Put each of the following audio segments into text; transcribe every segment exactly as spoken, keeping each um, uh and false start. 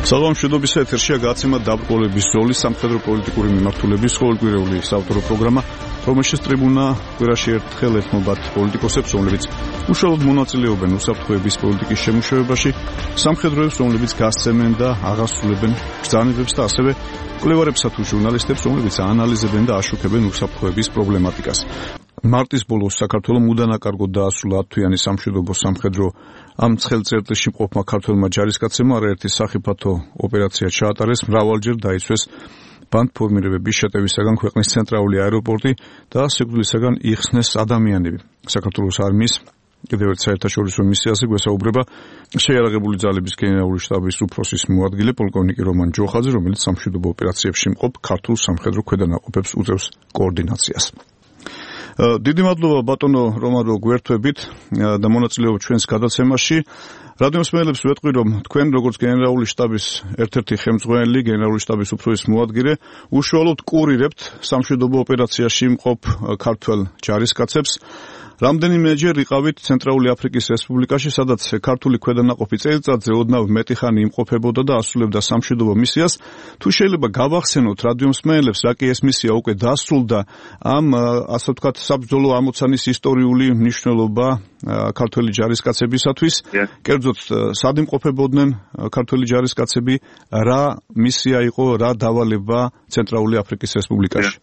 საღამოშვიდობის ეთერშია გაცემა დაბრკოლების ზოლის სამხედრო პოლიტიკური მიმართულების ყოველკვირეული საავტორო პროგრამა, რომელშიც ტრიბუნა კვირაში ერთხელ ეთმობათ პოლიტიკოსებს, რომლებიც უშუალოდ მონაწილეობენ უსაფრთხოების პოლიტიკის შემუშავებაში, სამხედროებს, რომლებიც გასცემენ და აღასრულებენ ბრძანებებს და ასევე მკვლევარებსა თუ ჟურნალისტებს, რომლებიც აანალიზებენ და აშუქებენ უსაფრთხოების პრობლემატიკას. მარტის ბოლოს საქართველოს უდანაკარგოდ დაასრულა ათთვიანი სამშვიდობო სამხედრო ამ ცხელწერტლში მყოფმა ქართველმა ჯარისკაცებმა არაერთი სახიფათო ოპერაცია ჩაატარეს, მრავალჯერ დაიცვეს ბანდფორმირებების შეტევისაგან ქვეყნის ცენტრალური აეროპორტი და სიკვდილისაგან იხსნეს ადამიანები. საქართველოს არმიის კიდევ ერთ საერთაშორისო მისიაზე გვესაუბრება შეიარაღებული ძალების გენერალური შტაბის უფროსის მოადგილე პოლკოვნიკი რომან ჯოხაძე, რომელიც სამშვიდობო ოპერაციებში მყოფ ქართულ სამხედრო ქვედანაყოფებს უწევს კოორდინაციას. დიდი მადლობა ბატონო რომან, რომ გვერთვებით და მონაწილეობთ ჩვენს გადაცემაში. რადიომსმენელებს ვეტყვი, რომ თქვენ როგორც გენერალური შტაბის ერთ-ერთი ხელმძღვანელი, გენერალური შტაბის უფროსის მოადგილე, უშუალოდ კურირებთ სამშვიდობო ოპერაციაში მყოფ ქართველ ჯარისკაცებს. რამდენიმეჯერ იყავით ცენტრალური აფრიკის რესპუბლიკაში, სადაც ქართული ქვედანაყოფი წელიწადზე ოდნავ მეტი ხანი იმყოფებოდა და ასრულებდა სამშვიდობო მისიას. თუ შეიძლება გავახსენოთ რადიომსმენელებს, რა კი ეს მისია უკვე დასრულდა, ამ ასე ვთქვათ საბრძოლო ამოცანის ისტორიული მნიშვნელობა ქართველი ჯარისკაცებისათვის. კერძოდ, სად იმყოფებოდნენ ქართველი ჯარისკაცები, რა მისია იყო, რა დავალება ცენტრალური აფრიკის რესპუბლიკაში?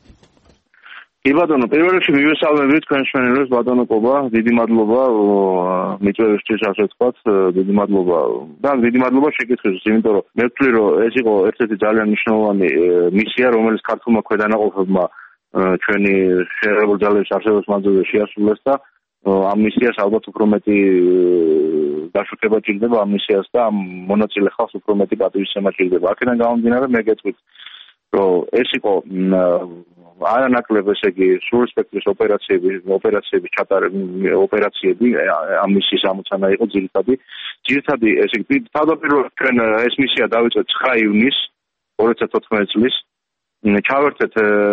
კი ბატონო, პირველ რიგში მივესალმებით თქვენს მშენებლებს, ბატონო კობა, დიდი მადლობა მიწვევისთვის, ასე ვთქვათ, დიდი მადლობა და დიდი მადლობა შეკითხვისთვის, იმიტომ რომ მე ვთვლი, რომ ეს იყო ერთ-ერთი ძალიან მნიშვნელოვანი მისია, რომელიც ქართულმა ქვედანაყოფებმა ჩვენი შეიარაღებული ძალების არსებობის მანძილზე შეასრულეს და ამ მისიას ალბათ უფრო მეტი დაშუქება ჭირდება ამ მისიას და ამ მონაწილე ხალხს უფრო მეტი პატივისცემა ჭირდება. აქედან გამომდინარე, მე გეტყვით, რომ ეს იყო არანაკლებ, ესე იგი, სრული სპექტრის ოპერაციები, ოპერაციების ჩატარება, ოპერაციები ამ მისიის ამოცანა იყო ძირითადი. ძირითადი, ესე იგი, თავდაპირველად ჩვენ ეს მისია დავიწყეთ ცხრა ივნისს ორი ათი თოთხმეტი წლის. ჩავერთეთ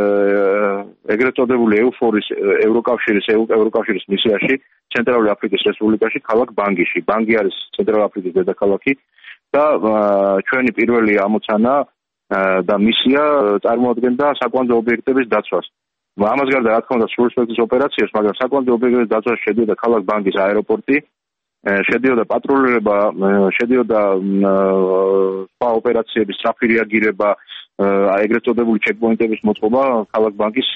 ეგრეთ წოდებული ეუფორის ევროკავშირის ევროკავშირის მისიაში ცენტრალური აფრიკის რესპუბლიკაში, ქალაქ ბანგიში. ბანგი არის ცენტრალური აფრიკის დედაქალაქი და ჩვენი პირველი ამოცანა და მისია წარმოადგენდა საკვანძო ობიექტების დაცვას. ამას გარდა, რა თქმა უნდა, სრული სპექტრის ოპერაციებს, მაგრამ საკვანძო ობიექტების დაცვას შედიოდა ქალაქ ბანგის აეროპორტი, შედიოდა პატრულირება, შედიოდა სხვა ოპერაციების სწრაფი რეაგირება, ეგრეთ წოდებული ჩეკპოინტების მოწყობა ქალაქ ბანგის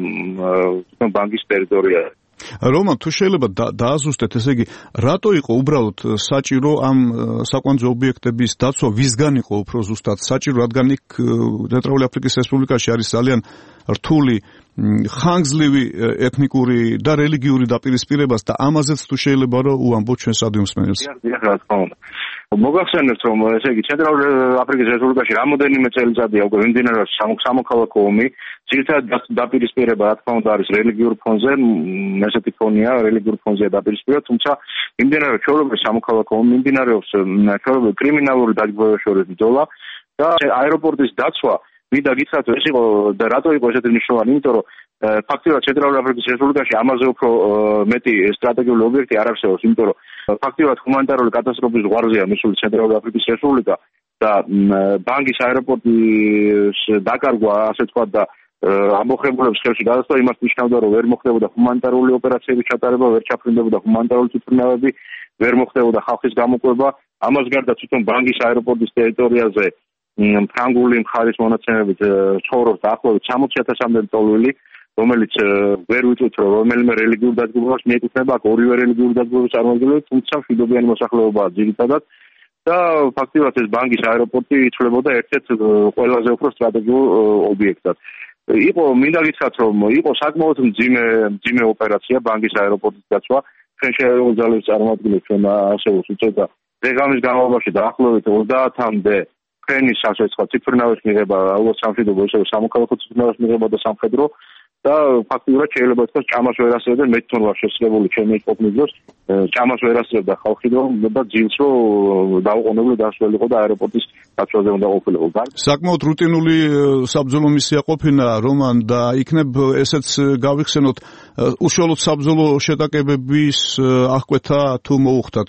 ბანგის ტერიტორიაზე. რომან, თუ შეიძლება დააზუსტეთ, ესე იგი, რატო იყო უბრალოდ საჭირო ამ საკვანძო ობიექტების დაცვა, ვისგან იყო უფრო ზუსტად საჭირო, რადგან იქ ცენტრალური აფრიკის რესპუბლიკაში არის ძალიან რთული, ხანგრძლივი ეთნიკური და რელიგიური დაპირისპირებას და ამაზეც თუ შეიძლება რომ უამბოთ ჩვენს რადიომსმენელს. დიახ, რა თქმა უნდა. მოგახსენებთ, რომ ესე იგი ცენტრალური აფრიკის რესპუბლიკაში რამოდენიმე წელიწადია უკვე მიმდინარეობს სამოქალაქო ომი. ძირითადად დაპირისპირება, რა თქმა უნდა, არის რელიგიურ ფონზე, ესეთი ფონია, რელიგიურ ფონზეა დაპირისპირება, თუმცა მიმდინარეობს ჩვეულებრივი სამოქალაქო ომი, მიმდინარეობს ჩვეულებრივი კრიმინალური დაჯგუფებების შორის ბრძოლა და აეროპორტის დაცვა მინდა გითხრათ, ეს იყო და რატო იყო ესეთი მნიშვნელოვანი, იმიტომ რომ ფაქტობრივად ცენტრალური აფრიკის რესპუბლიკაში ამაზე უფრო მეტი სტრატეგიული ობიექტი არ არსებობს, იმიტომ რომ ფაქტობრივად ჰუმანიტარული კატასტროფის ზღვარზეა მისული ცენტრალური აფრიკის რესპუბლიკა და ბანგის აეროპორტის დაკარგვა, ასე ვთქვათ, და ამოხებულებს ხელში გადასვლა იმას ნიშნავდა, რომ ვერ მოხდებოდა ჰუმანიტარული ოპერაციების ჩატარება, ვერ ჩაფრინდებოდა ჰუმანიტარული თვითმფრინავები, ვერ მოხდებოდა ხალხის გამოყვება. ამას გარდა თვითონ ბანგის აეროპორტის ტერიტორიაზე ფრანგული მხარის მონაცემებით ცხოვრობს დაახლოებით სამოცი ათასამდე მტოლვილი, რომელიც ვერ ვიწვით, რომ რომელიმე რელიგიურ დაჯგუფებას მიეკუთვნება, აქ ორივე რელიგიურ დაჯგუფებას წარმოადგენენ, თუმცა მშვიდობიანი მოსახლეობაა ძირითადად და ფაქტობრივად ეს ბანგის აეროპორტი ითვლებოდა ერთ-ერთ ყველაზე უფრო სტრატეგიულ ობიექტად. იყო, მინდა გითხრათ, რომ იყო საკმაოდ მძიმე მძიმე ოპერაცია ბანგის აეროპორტის დაცვა. ჩვენ შეიარაღებული ძალების წარმომადგენლებს ჩვენ არსებობს უწევდა დღე-ღამის განმავლობაში დაახლოებით ოცდაათამდე ფრენის, ასე ვთქვათ, თვითმფრინავის მიღება, როგორც სამშვიდობო, ისე სამოქალაქო თვითმფრინავის მიღება და სამხედრო და ფაქტობრივად შეიძლება ითქვას, ჭამას ვერ ასწრებდნენ, მე თვითონ ვარ შესაძლებელი ჩემი ყოფნის დროს, ჭამას ვერ ასწრებდა ხალხი და ძილს რომ დაუყოვნებლივ დასვლელიყო და აეროპორტის დაცვაზე უნდა ყოფილიყო. საკმაოდ რუტინული საბრძოლო მისია ყოფილა, რომან, და იქნებ ესეც გავიხსენოთ, უშუალოდ საბრძოლო შეტაკებების აღკვეთა თუ მოუხდათ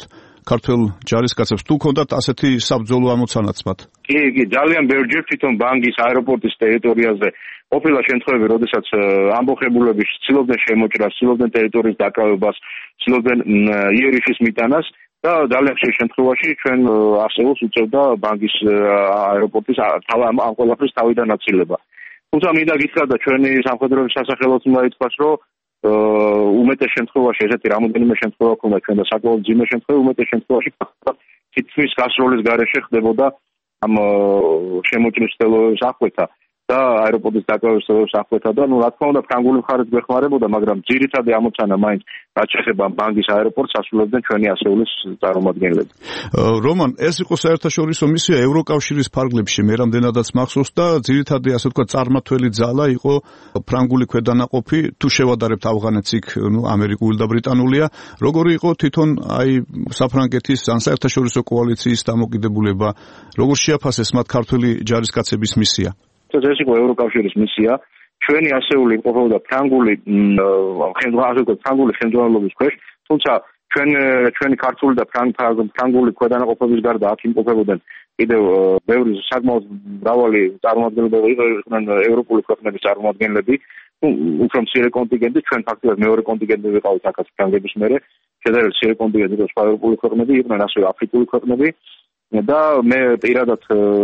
ქართველ ჯარისკაცებს თუ ქონდათ ასეთი საბრძოლო ამოცანაც მათ? კი, კი, ძალიან ბევრჯერ თვითონ ბანგის აეროპორტის ტერიტორიაზე ყოფილა შემთხვევები, როდესაც ამბოხებულები ცდილობდნენ შემოჭრას, ცდილობდნენ ტერიტორიის დაკავებას, ცდილობდნენ იერიშის მიტანას და ძალიან ხშირ შემთხვევაში ჩვენ არსებობს უწევდა ბანგის აეროპორტის ამ ყველაფრის თავიდან აცილება. თუმცა მინდა გითხრა და ჩვენი სამხედროების სასახელოც უნდა ითქვას, რომ უმეტეს შემთხვევაში ესეთი რამოდენიმე შემთხვევა ქონდა ჩვენ და საკმაოდ ძიმე შემთხვევა, უმეტეს შემთხვევაში თითქმის გასროლის გარეშე ხდებოდა ამ შემოჭრის ცდილობების აღკვეთა და აეროპორტის დაკავების ცდილობების აღკვეთა და ნუ რა თქმა უნდა ფრანგული მხარეც გვეხმარებოდა, მაგრამ ძირითადი ამოცანა მაინც რაც შეეხება ბანგის აეროპორტს ასრულებდნენ ჩვენი ასეულის წარმომადგენლები. რომან, ეს იყო საერთაშორისო მისია ევროკავშირის ფარგლებში, მე რამდენადაც მახსოვს და ძირითადი ასე ვთქვათ წარმმართველი ძალა იყო ფრანგული ქვედანაყოფი, თუ შევადარებთ ავღანეთს იქ, ნუ ამერიკული და ბრიტანულია, როგორი იყო თვითონ აი საფრანგეთის ან საერთაშორისო კოალიციის დამოკიდებულება, როგორ შეაფასეს მათ ქართველი ჯარისკაცების მისია? ეს იყო ევროკავშირის მისია. ჩვენი ასეული იმყოფებოდა ფრანგული ფრანგული ხელმძღვანელობის ქვეშ, თუმცა ჩვენ ჩვენი ქართული და ფრანგული ქვედანაყოფების გარდა აქ იმყოფებოდნენ კიდევ ბევრი საკმაოდ მრავალი წარმომადგენლები იყვნენ ევროპული ქვეყნების წარმომადგენლები, უფრო მცირე კონტინგენტი, ჩვენ ფაქტობრივად მეორე კონტინგენტი ვიყავით აქაც ფრანგების მერე, შედარებით მცირე კონტინგენტი იყო სხვა ევროპული ქვეყნები, იყვნენ ასევე აფრიკული ქვეყნები. და მე პირადად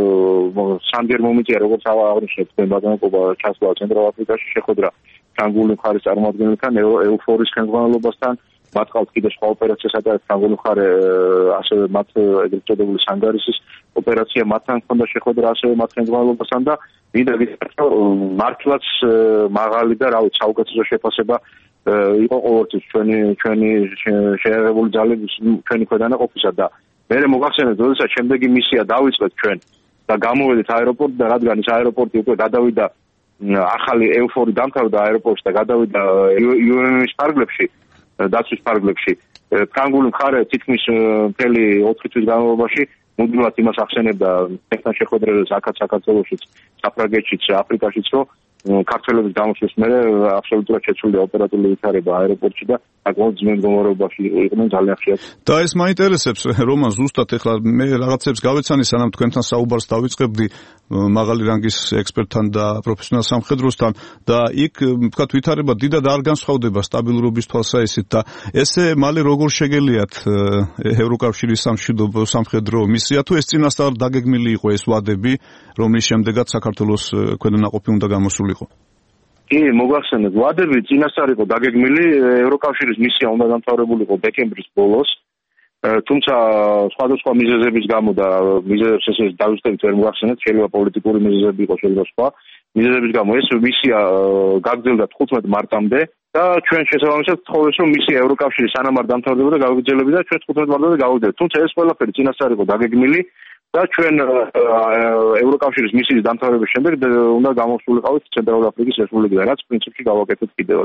სამჯერ მომიწია როგორც აღნიშნეთ ბატონობა ჩასვლა ცენტრალურ აფრიკაში შეხვედრა ფრანგული მხარის წარმომადგენლებთან ეუფორის ხელმძღვანელობასთან მათ ყავთ კიდე სხვა ოპერაციას ატარებს ფრანგული მხარე ასევე მათ ეგრეთ წოდებული სანგარისის ოპერაცია მათთან ჰქონდა შეხვედრა ასევე მათ ხელმძღვანელობასთან და მინდა გითხრათ მართლაც მაღალი და რავი საუკეთესო შეფასება იყო ყოველთვის ჩვენი ჩვენი შეერაღებული ძალების ჩვენი ქვედანაყოფისა და მე მოგახსენებთ, როდესაც შემდეგი მისია დავიწყეთ ჩვენ და გამოვედით აეროპორტ და რადგან ის აეროპორტი უკვე გადავიდა ახალი ეუფორი დამთავრდა აეროპორტში და გადავიდა იუ ენ ემ-ის ფარგლებში, დაცვის ფარგლებში, ფრანგული მხარე თითქმის მთელი ოთხი თვის განმავლობაში მუდმივად იმას ახსენებდა ერთთან შეხვედრებებს აქაც საქართველოშიც, საფრანგეთშიც, აფრიკაშიც, რომ ქართველების გამოსვლის მერე აბსოლუტურად შეცვლიდა ოპერატიული ვითარება აეროპორტში და საკმაოდ ძმენ მდგომარეობაში იყვნენ ძალიან ხშირად. და ეს მაინტერესებს, რომან, ზუსტად ეხლა მე რაღაცებს გავეცანი, სანამ თქვენთან საუბარს დავიწყებდი მაღალი რანგის ექსპერტთან და პროფესიონალ სამხედროსთან და იქ ვთქვათ ვითარება დიდად არ განსხვავდება სტაბილურობის თვალსაჩინით და ესე მალე როგორ შეგელიათ ევროკავშირის სამშვიდობო სამხედრო მისია თუ ეს წინასწარ დაგეგმილი იყო ეს ვადები, რომლის შემდეგაც საქართველოს ქვედანაყოფი უნდა გამოსულიყო? კი, მოგახსენებთ, ვადები წინასწარ იყო დაგეგმილი, ევროკავშირის მისია უნდა დამთავრებულიყო დეკემბრის ბოლოს. თუმცა სხვადასხვა მიზეზების გამო და მიზეზებს ესე დავიწყებით ვერ მოგახსენებთ, შეიძლება პოლიტიკური მიზეზები იყოს, შეიძლება სხვა მიზეზების გამო ეს მისია გაგრძელდა თხუთმეტ მარტამდე და ჩვენ შესაბამისად თხოვეს რომ მისია ევროკავშირის სანამ არ დამთავრდებოდა გავიგრძელებდა და ჩვენ თხუთმეტ მარტამდე გავიგრძელებთ. თუმცა ეს ყველაფერი წინასწარ იყო დაგეგმილი და ჩვენ ევროკავშირის მისიის დამთავრების შემდეგ უნდა გამოსულიყავით ცენტრალური აფრიკის რესპუბლიკიდან, რაც პრინციპში გავაკეთეთ კიდევაც.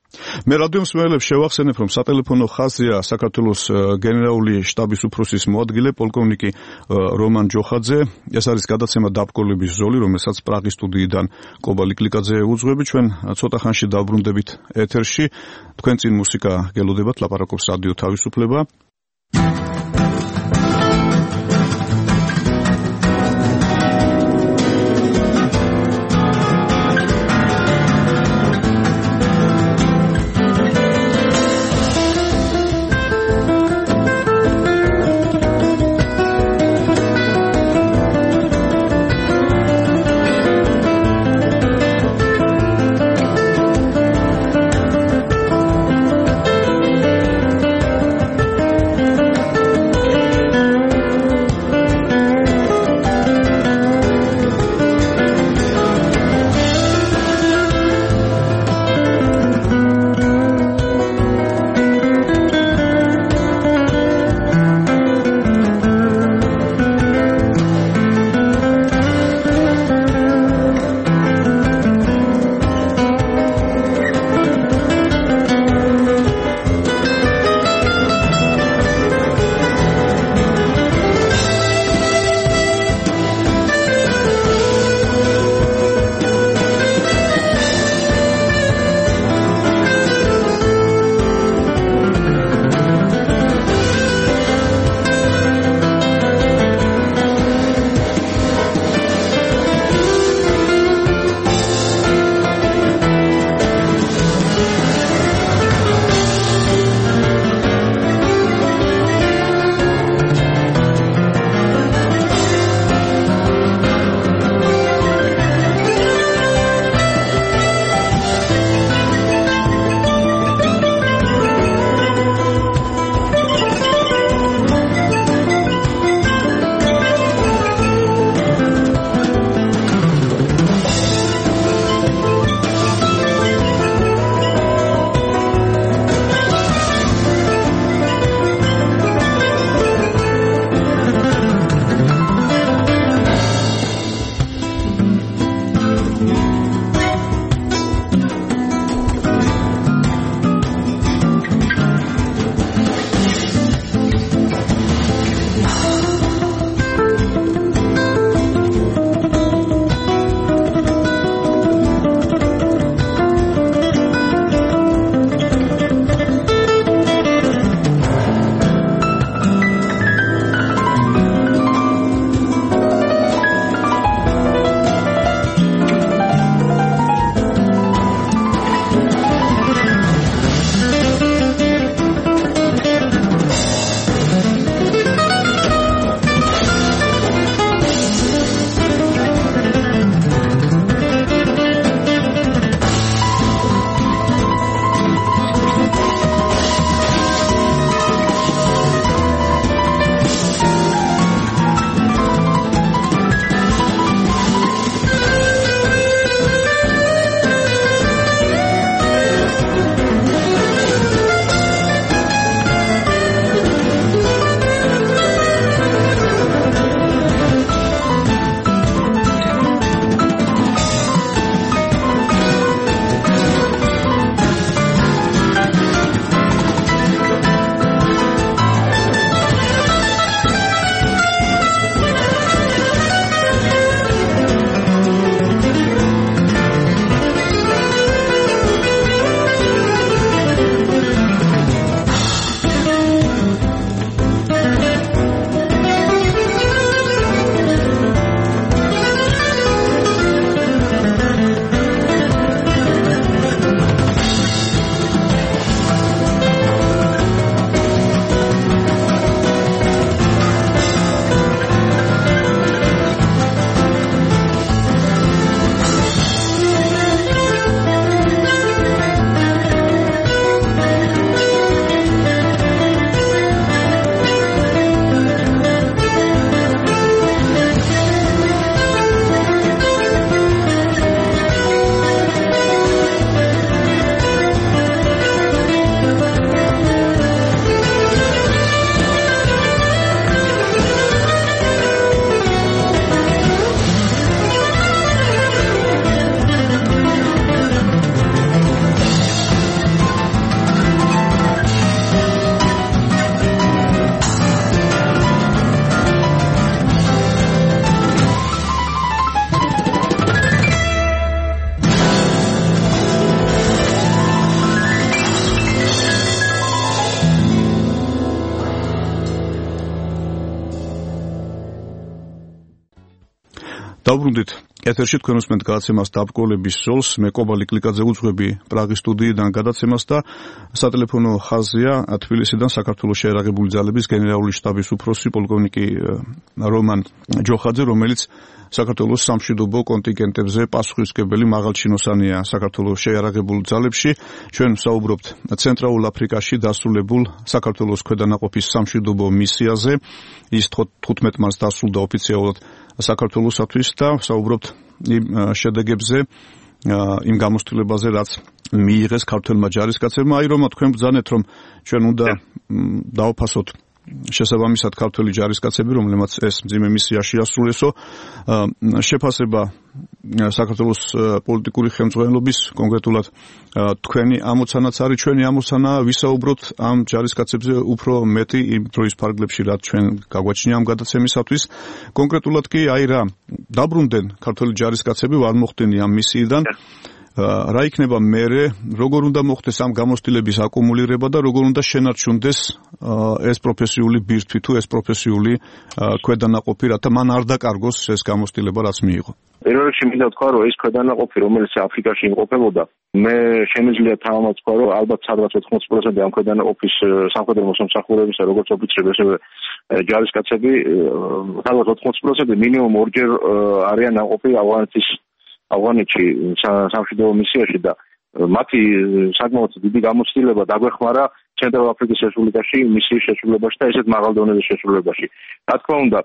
მე რადიო მსმენელებს შევახსენებ, რომ სატელეფონო ხაზია საქართველოს გენერალური შტაბის უფროსის მოადგილე პოლკოვნიკი რომან ჯოხაძე. ეს არის გადაცემა დაბრკოლების ზოლი, რომელსაც პრაღის სტუდიიდან კობალი კლიკაძე უძღვები. ჩვენ ცოტა ხანში დავბრუნდებით ეთერში. თქვენ წინ მუსიკა გელოდებათ, ლაპარაკობს რადიო თავისუფლება. დაბრუნდით ეთერში თქვენ უსმენთ გადაცემას დაბრკოლების ზოლს. მე კობალი კლიკაძე უძღვები პრაღის სტუდიიდან გადაცემას და სატელეფონო ხაზია თბილისიდან საქართველოს შეიარაღებული ძალების გენერალური შტაბის უფროსი პოლკოვნიკი რომან ჯოხაძე, რომელიც საქართველოს სამშვიდობო კონტინგენტებზე პასუხისმგებელი მაღალჩინოსანია საქართველოს შეიარაღებულ ძალებში. ჩვენ ვსაუბრობთ ცენტრალურ აფრიკაში დასრულებულ საქართველოს ქვედანაყოფის სამშვიდობო მისიაზე. ის თხუთმეტ მარტს დასრულდა ოფიციალურად საქართველოსთვის და ვსაუბრობთ იმ შედეგებზე, იმ გამოცდილებაზე, რაც მიიღეს ქართველმა ჯარისკაცებმა. აი რომ თქვენ ბრძანეთ, რომ ჩვენ უნდა დავაფასოთ შესაბამისად ქართველი ჯარისკაცები, რომლებმაც ეს მძიმე მისია შეასრულესო. შეფასება საქართველოს პოლიტიკური ხელმძღვანელობის, კონკრეტულად თქვენი ამოცანაც არის. ჩვენი ამოცანა ვისაუბროთ ამ ჯარისკაცებზე უფრო მეტი იმ დროის ფარგლებში, რაც ჩვენ გაგვაჩნია ამ გადაცემისათვის. კონკრეტულად კი აი რა დაბრუნდნენ ქართველი ჯარისკაცები, არ მოხდენი ამ მისიიდან. რა იქნება მერე, როგორ უნდა მოხდეს ამ გამოცდილების აკუმულირება და როგორ უნდა შენარჩუნდეს ეს პროფესიული ბირთვი თუ ეს პროფესიული ქვედანაყოფი, რათა მან არ დაკარგოს ეს გამოცდილება, რაც მიიღო. პირველ რიგში მინდა ვთქვა, რომ ეს ქვედანაყოფი, რომელიც აფრიკაში იმყოფებოდა, მე შემიძლია თავმაც ვთქვა, რომ ალბათ სადღაც ოთხმოცი პროცენტი ამ ქვედანაყოფის სამხედრო მოსამსახურებისა, როგორც ოფიცრები, ასევე ჯარისკაცები, სადღაც ოთხმოცი პროცენტი მინიმუმ ორჯერ არიან ნაყოფი ავღანეთის ავღანეთში სამშვიდობო მისიაში და მათი საკმაოდ დიდი გამოცდილება დაგვეხმარა ცენტრალურ აფრიკის რესპუბლიკაში მისიის შესრულებაში და ესეთ მაღალ დონეზე შესრულებაში. რა თქმა უნდა,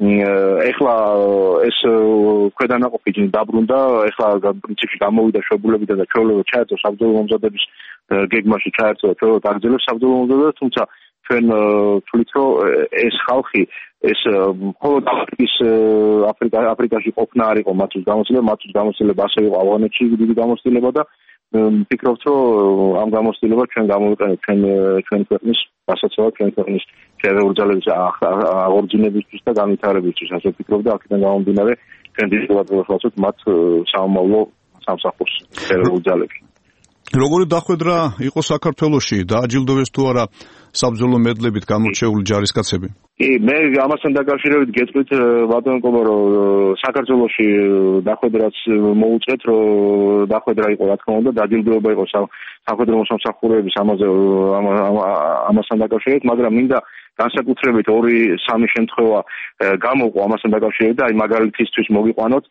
ეხლა ეს ქვედანაყოფი დაბრუნდა, ეხლა პრინციპში გამოვიდა შვებულებიდან და ჩვეულებრივ ჩაერთო საბრძოლო მომზადების გეგმაში, ჩაერთო და ჩვეულებრივ აგრძელებს საბრძოლო მომზადებას, თუმცა ჩვენ ვთვლით, რომ ეს ხალხი ეს მხოლოდ აფრიკის აფრიკა აფრიკაში ყოფნა არ იყო მათთვის გამოცდილება, მათთვის გამოცდილება ასევე იყო ავღანეთში დიდი გამოცდილება და ვფიქრობთ, რომ ამ გამოცდილებას ჩვენ გამოვიყენებთ ჩვენ ჩვენი ქვეყნის გასაცვლელად, ჩვენი ქვეყნის შეიარაღებული ძალების აღორძინებისთვის და განვითარებისთვის. ასე ვფიქრობ და აქედან გამომდინარე ჩვენ დიდი ყურადღებას ვაცოთ მათ სამომავლო სამსახურს შეიარაღებული ძალებში. როგორი დახვედრა იყო საქართველოში, დააჯილდოვეს თუ არა საბრძოლო მედლებით გამორჩეული ჯარისკაცები? კი, მე ამასთან დაკავშირებით გეტყვით ბატონო კობა, რომ საქართველოში დახვედრაც მოუწევთ, რომ დახვედრა იყო, რა თქმა უნდა, დაჯილდოება იყო სამხედრო მოსამსახურეების ამაზე ამასთან დაკავშირებით, მაგრამ მინდა განსაკუთრებით ორი სამი შემთხვევა გამოვყვა ამასთან დაკავშირებით და აი მაგალითისთვის მოგიყვანოთ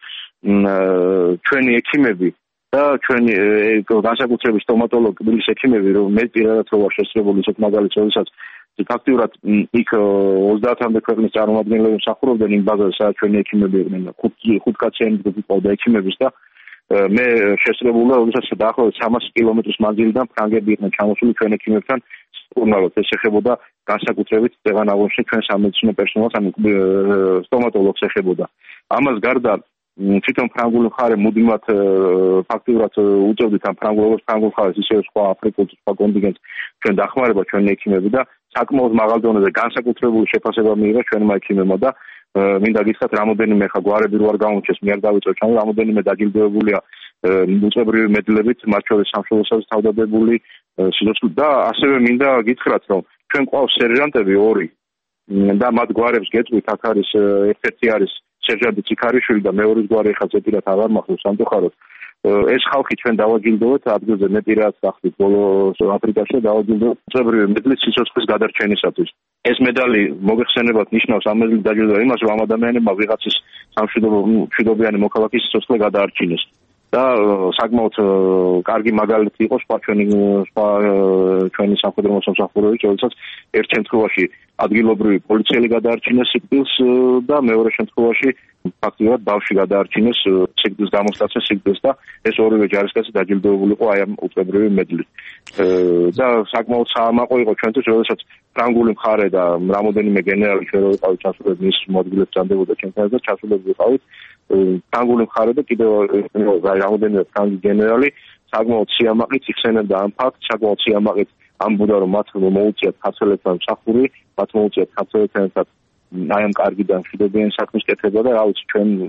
ჩვენი ექიმები და ჩვენი განსაკუთრებით სტომატოლოგი, თბილისის ექიმები, რომ მე პირადად რო ვარ შესაძლებელი ისეთ მაგალითს, როდესაც ფაქტიურად იქ ოცდაათამდე ქვეყნის წარმომადგენლები მსახურობდნენ იმ ბაზაზე, სადაც ჩვენი ექიმები იყვნენ, ხუთკაციანი ჯგუფი ყავდა ექიმების და მე შესაძლებელია, როდესაც დაახლოებით სამასი კილომეტრის მანძილიდან ფრანგები იყვნენ ჩამოსული ჩვენ ექიმებთან სტუმრად. ეს ეხებოდა განსაკუთრებით ზეღან აღნიშნე ჩვენ სამედიცინო პერსონალს, ანუ სტომატოლოგს ეხებოდა. ამას გარდა თვითონ ფრანგული მხარე მუდმივად ფაქტიურად უწევდით ამ ფრანგულობას, ფრანგულ მხარეს ისევე სხვა აფრიკულ სხვა კონტინგენტს ჩვენ დახმარება ჩვენი ექიმები და საკმაოდ მაღალ დონეზე განსაკუთრებული შეფასება მიიღო ჩვენმა ექიმებმა და მინდა გითხრათ, რამოდენიმე ხა გვარები რო არ გამორჩეს, მე არ დავიწყებ ჩამო, რამოდენიმე დაჯილდოებულია უწებრივი მედლებით, მათ შორის სამშობლოსათვის თავდადებული სიცოცხლე და ასევე მინდა გითხრათ, რომ ჩვენ ყავს სერჟანტები ორი და მათ გვარებს გეტყვით, აქ არის ერთ-ერთი არის სერჟანტი ციქარიშვილი და მეორის გვარი ხა ზეპირად აღარ მახსოვს სამწუხაროდ. ეს ხალხი ჩვენ დავაჯილდოვეთ ადგილზე, მე პირადად ვახდით ბოლო აფრიკაში და დავაჯილდოვეთ უწებრივი მედლით სიცოცხლის გადარჩენისათვის. ეს медали მოგეხსენებათ ნიშნავს ამ მედლით დაჯილდოება იმას, რომ ამ ადამიანებმა ვიღაცის სამშვიდობო მშვიდობიანი მოქალაქის სიცოცხლე გადაარჩინეს. და საკმაოდ კარგი მაგალითი იყო სხვა ჩვენი სხვა ჩვენი სამხედრო მოსამსახურეების, როდესაც ერთ შემთხვევაში ადგილობრივი პოლიციელი გადაარჩინეს სიკვდილს და მეორე შემთხვევაში ფაქტიურად ბავშვი გადაარჩინეს სიკვდილის დამოსტაცია სიკვდილს და ეს ორივე ჯარისკაცი დაჯილდოვებული იყო აი ამ უწებრივი მედლით. და საკმაოდ საამაყო იყო ჩვენთვის, როდესაც ფრანგული მხარე და რამოდენიმე გენერალი ჩვენ რო ვიყავით ჩასულები, მის მოადგილეებს ჭამდებოდა ჩვენთან და ჩასულები ვიყავით ფრანგული მხარე და კიდევ რამოდენიმე ფრანგი გენერალი საკმაოდ სიამაყით იხსენებდა ამ ფაქტს, საკმაოდ სიამაყით ამბობდა, რომ მათ მოუწიათ ქართველებთან მსახური, მათ მოუწიათ ქართველებთან ერთად აი ამ კარგი და მშვიდობიანი საქმის კეთება და რა ვიცი ჩვენ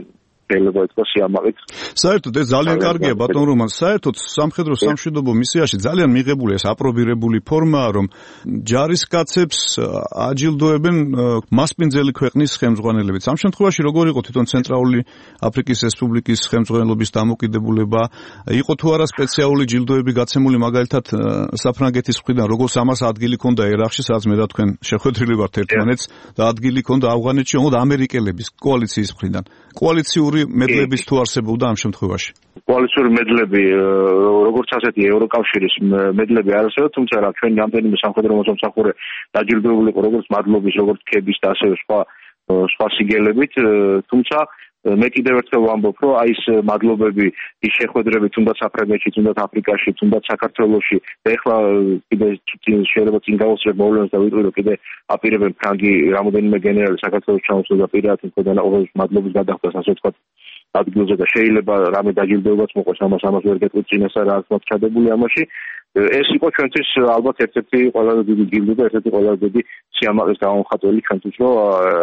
შეიძლება ითქვას სიამაყით. საერთოდ ეს ძალიან კარგია ბატონ რომან, საერთოდ სამხედრო სამშვიდობო მისიაში ძალიან მიღებული ეს აპრობირებული ფორმაა, რომ ჯარისკაცებს აჯილდოებენ მასპინძელი ქვეყნის ხელმძღვანელებით. ამ შემთხვევაში როგორ იყო თვითონ ცენტრალური აფრიკის რესპუბლიკის ხელმძღვანელობის დამოკიდებულება, იყო თუ არა სპეციალური ჯილდოები გაცემული მაგალითად საფრანგეთის მხრიდან, როგორც ამას ადგილი ჰქონდა ერაყში, სადაც მე და თქვენ შეხვედრილი ვართ ერთმანეთს და ადგილი ჰქონდა ავღანეთში, ოღონდ ამერიკელების კოალიციის მხრიდან. კოალიციური მედლების თუ არსებობდა ამ შემთხვევაში? კოალიციური მედლები, როგორც ასეთი ევროკავშირის მედლები არ არსებობს, თუმცა რა ჩვენ რამდენიმე სამხედრო მოსამსახურე დაჯილდოებული იყო როგორც მადლობის, როგორც ქების და ასევე სხვა სხვა სიგელებით, თუმცა მე კიდევ ერთხელ ვამბობ, რომ აი ეს მადლობები, ის შეხვედრები თუნდაც საფრანგეთში, თუნდაც აფრიკაში, თუნდაც საქართველოში და ეხლა კიდე შეიძლება წინ გავუსწრებ მოვლენას და ვიტყვი, რომ კიდე აპირებენ ფრანგი რამოდენიმე გენერალი საქართველოს ჩამოსვლა და პირადად მქონდა ყოველთვის მადლობის გადახდას, ასე ვთქვათ, ადგილზე და შეიძლება რამე დაჯილდოებაც მოყოს, ამას ამას ვერ გეტყვით წინასწარ რაც მათ ჩადებული ამაში. ეს იყო ჩვენთვის ალბათ ერთ-ერთი ყველაზე დიდი ჯილდო და ერთ-ერთი ყველაზე დიდი სიამაყის გამომხატველი ჩვენთვის, რომ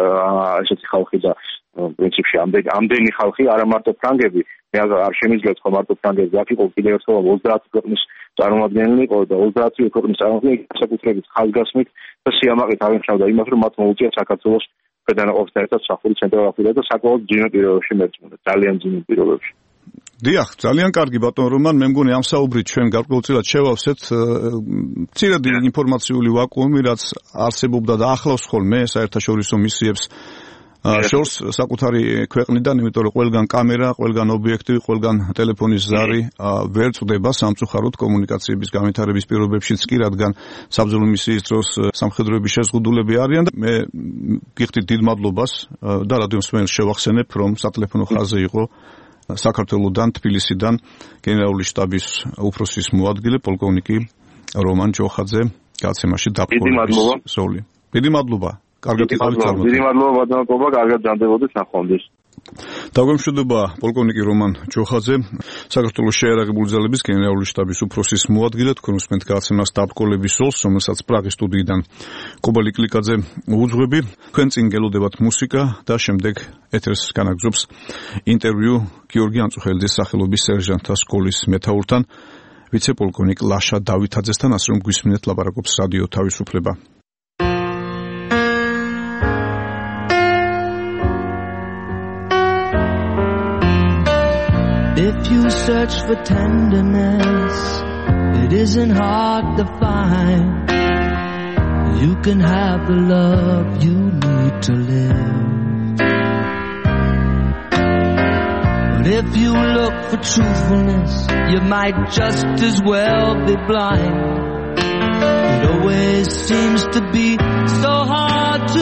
ესეთი ხალხი და პრინციპში ამდენი ამდენი ხალხი, არა მარტო ფრანგები, მე არ შემიძლია თქვა მარტო ფრანგები, აქ იყო კიდევ ერთხელ ოცდაათი ქვეყნის წარმომადგენელი იყო და ოცდაათი ქვეყნის წარმომადგენელი საკუთრებით ხაზგასმით და სიამაყით აღნიშნავდა იმას, რომ მათ მოუწია საქართველოს გადანაყოფთან ერთად მსახური ცენტრალურ აფრიკაში და საკმაოდ ძიმე პირობებში მერწმუნდა, ძალიან ძიმე პირობებში. დიახ, ძალიან კარგი ბატონ რომან, მე მგონი ამ საუბრით ჩვენ გარკვეულწილად შევავსეთ მცირედ ინფორმაციული ვაკუუმი, რაც არსებობდა და ახლავს ხოლმე საერთაშორისო მისიებს შორს საკუთარი ქვეყნიდან, იმიტომ რომ ყველგან კამერა, ყველგან ობიექტივი, ყველგან ტელეფონის ზარი ვერ წვდება სამწუხაროდ კომუნიკაციების განვითარების პირობებშიც კი, რადგან საბრძოლო მისიის დროს სამხედროების შეზღუდულები არიან და მე გიხდით დიდ მადლობას და რადიოს მსმენელს შევახსენებ, რომ სატელეფონო ხაზზე იყო საქართველოდან, თბილისიდან გენერალური შტაბის უფროსის მოადგილე პოლკოვნიკი რომან ჯოხაძე გაცემაში დაბრძოლების სროლი. დიდი მადლობა. კარგად იყავით წარმატებული. დიდი მადლობა ბატონობა, კარგად ჯანმრთელობთ ნახვამდის. დაგვემშვიდობა პოლკოვნიკი რომან ჯოხაძე, საქართველოს შეიარაღებული ძალების გენერალური შტაბის უფროსის მოადგილე, თქვენ უსმენთ გაცემას დაბრძოლების სროლს, რომელსაც პრაღის სტუდიიდან კობა ლიკლიკაძე უძღვები. თქვენ წინ გელოდებათ მუსიკა და შემდეგ ეთერს განაგზობს ინტერვიუ გიორგი ანწუხელიძის სახელობის სერჟანტთა სკოლის მეთაურთან, ვიცე-პოლკოვნიკ ლაშა დავითაძესთან, ასე რომ გვისმინეთ ლაპარაკობს რადიო თავისუფლება. If you search for tenderness, it isn't hard to find. You can have the love you need to live. But if you look for truthfulness, you might just as well be blind. It always seems to be so hard to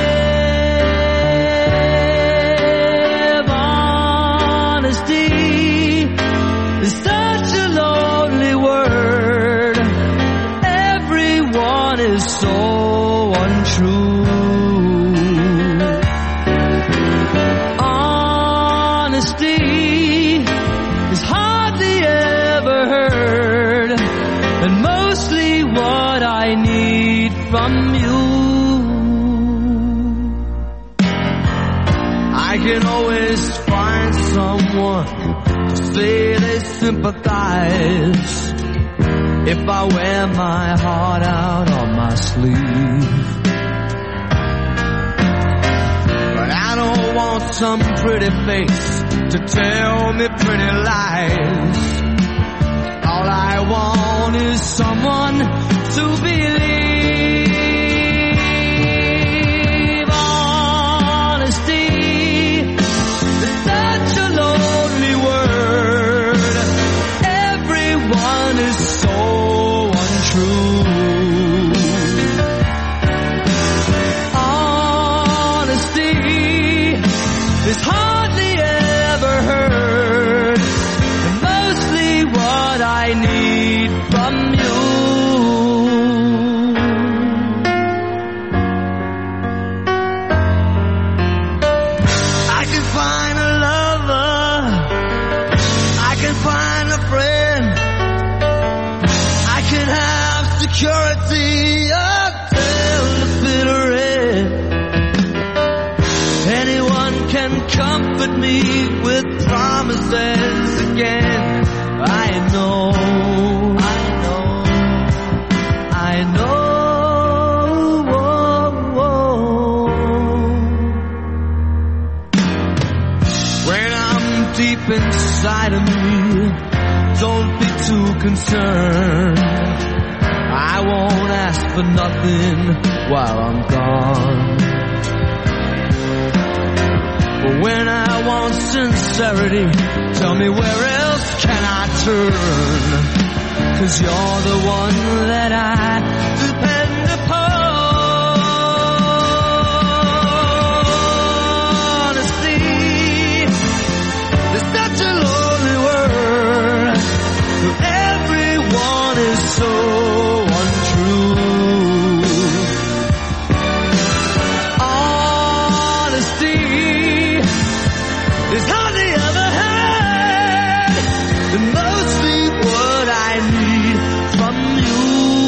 give. Honesty is such a lonely word. Everyone is so untrue. Honesty is hardly ever heard, and mostly what I need from you. I can always find someone to say they sympathize if I wear my heart out on my sleeve. But I don't want some pretty face to tell me pretty lies. All I want is someone to believe. Honesty is such a lonely word. Everyone is so untrue. Honesty is hardly ever heard, and mostly what I need from you. I can find a lover, I can find a friend, I can have security until the bitter end. Anyone can comfort at me with promises again. I know, I know, I know. Whoa, whoa. When I'm deep inside of me, don't be too concerned. I won't ask for nothing while I'm gone. But when I want sincerity, tell me where else can I turn? 'Cause you're the one that I depend upon. Honesty is such a lonely word. Everyone is so untrue. Honesty is hardly ever had, and mostly what I need from you.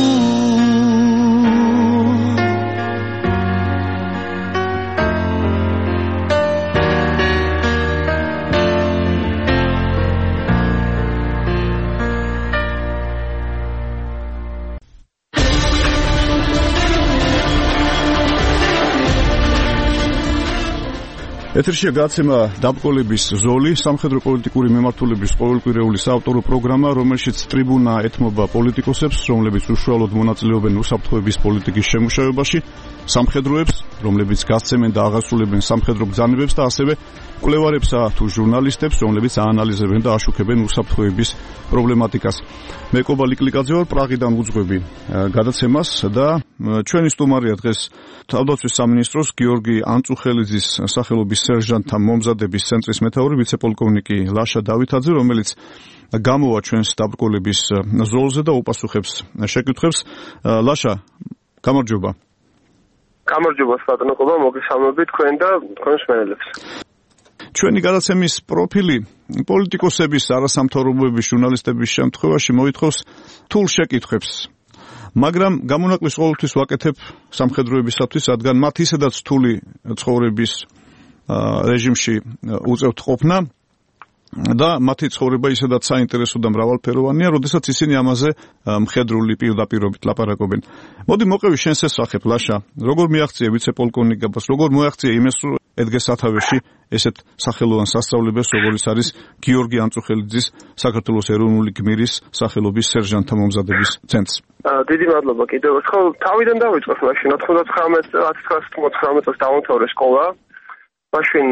ეთერშია გაცემა დაბკოლების ზოლი, სამხედრო პოლიტიკური მემართულების ყოველკვირეული საავტორო პროგრამა, რომელშიც ტრიბუნა ეთმობა პოლიტიკოსებს, რომლებიც უშუალოდ მონაწილეობენ უსაფრთხოების პოლიტიკის შემუშავებაში, სამხედროებს, რომლებიც გასცემენ და აღასრულებენ სამხედრო ბრძანებებს და ასევე მკვლევარებსა თუ ჟურნალისტებს, რომლებიც აანალიზებენ და აშუქებენ უსაფრთხოების პრობლემატიკას. მე კობა ლიკლიკაძე ვარ, პრაღიდან უძღვები გადაცემას და ჩვენი სტუმარია დღეს თავდაცვის სამინისტროს გიორგი ანწუხელიძის სახელობის სერჟანტთა მომზადების ცენტრის მეთაური ვიცე-პოლკოვნიკი ლაშა დავითაძე, რომელიც გამოვა ჩვენს დაბრძოლების ზოლზე და უპასუხებს შეკითხვებს. ლაშა, გამარჯობა. გამარჯობა ბატონო ყობა, მოგესალმებით თქვენ და თქვენს მსმენელებს. ჩვენი გადაცემის პროფილი პოლიტიკოსების, არასამთავრობოების, ჟურნალისტების შემთხვევაში მოითხოვს რთულ შეკითხვებს. მაგრამ გამონაკლისს ყოველთვის ვაკეთებ სამხედროებისათვის, რადგან მათ ისედაც რთული ცხოვრების რეჟიმში უწევთ ყოფნა და მათი ცხოვრება ისედაც საინტერესო და მრავალფეროვანია, როდესაც ისინი ამაზე მხედრული პირდაპირობით ლაპარაკობენ. მოდი მოყევი შენს შესახებ, ლაშა, როგორ მიაღწია ვიცე-პოლკოვნიკობას, როგორ მოაღწია იმას, რომ ედგეს სათავეში ესეთ სახელოვან სასწავლებელს, როგორიც არის გიორგი ანწუხელიძის საქართველოს ეროვნული გმირის სახელობის სერჟანტთა მომზადების ცენტრს. დიდი მადლობა კიდევ ერთხელ. თავიდან დავიწყოთ მაშინ ოთხმოცდათხმეტ წელს დავამთავრე სკოლა. მაშინ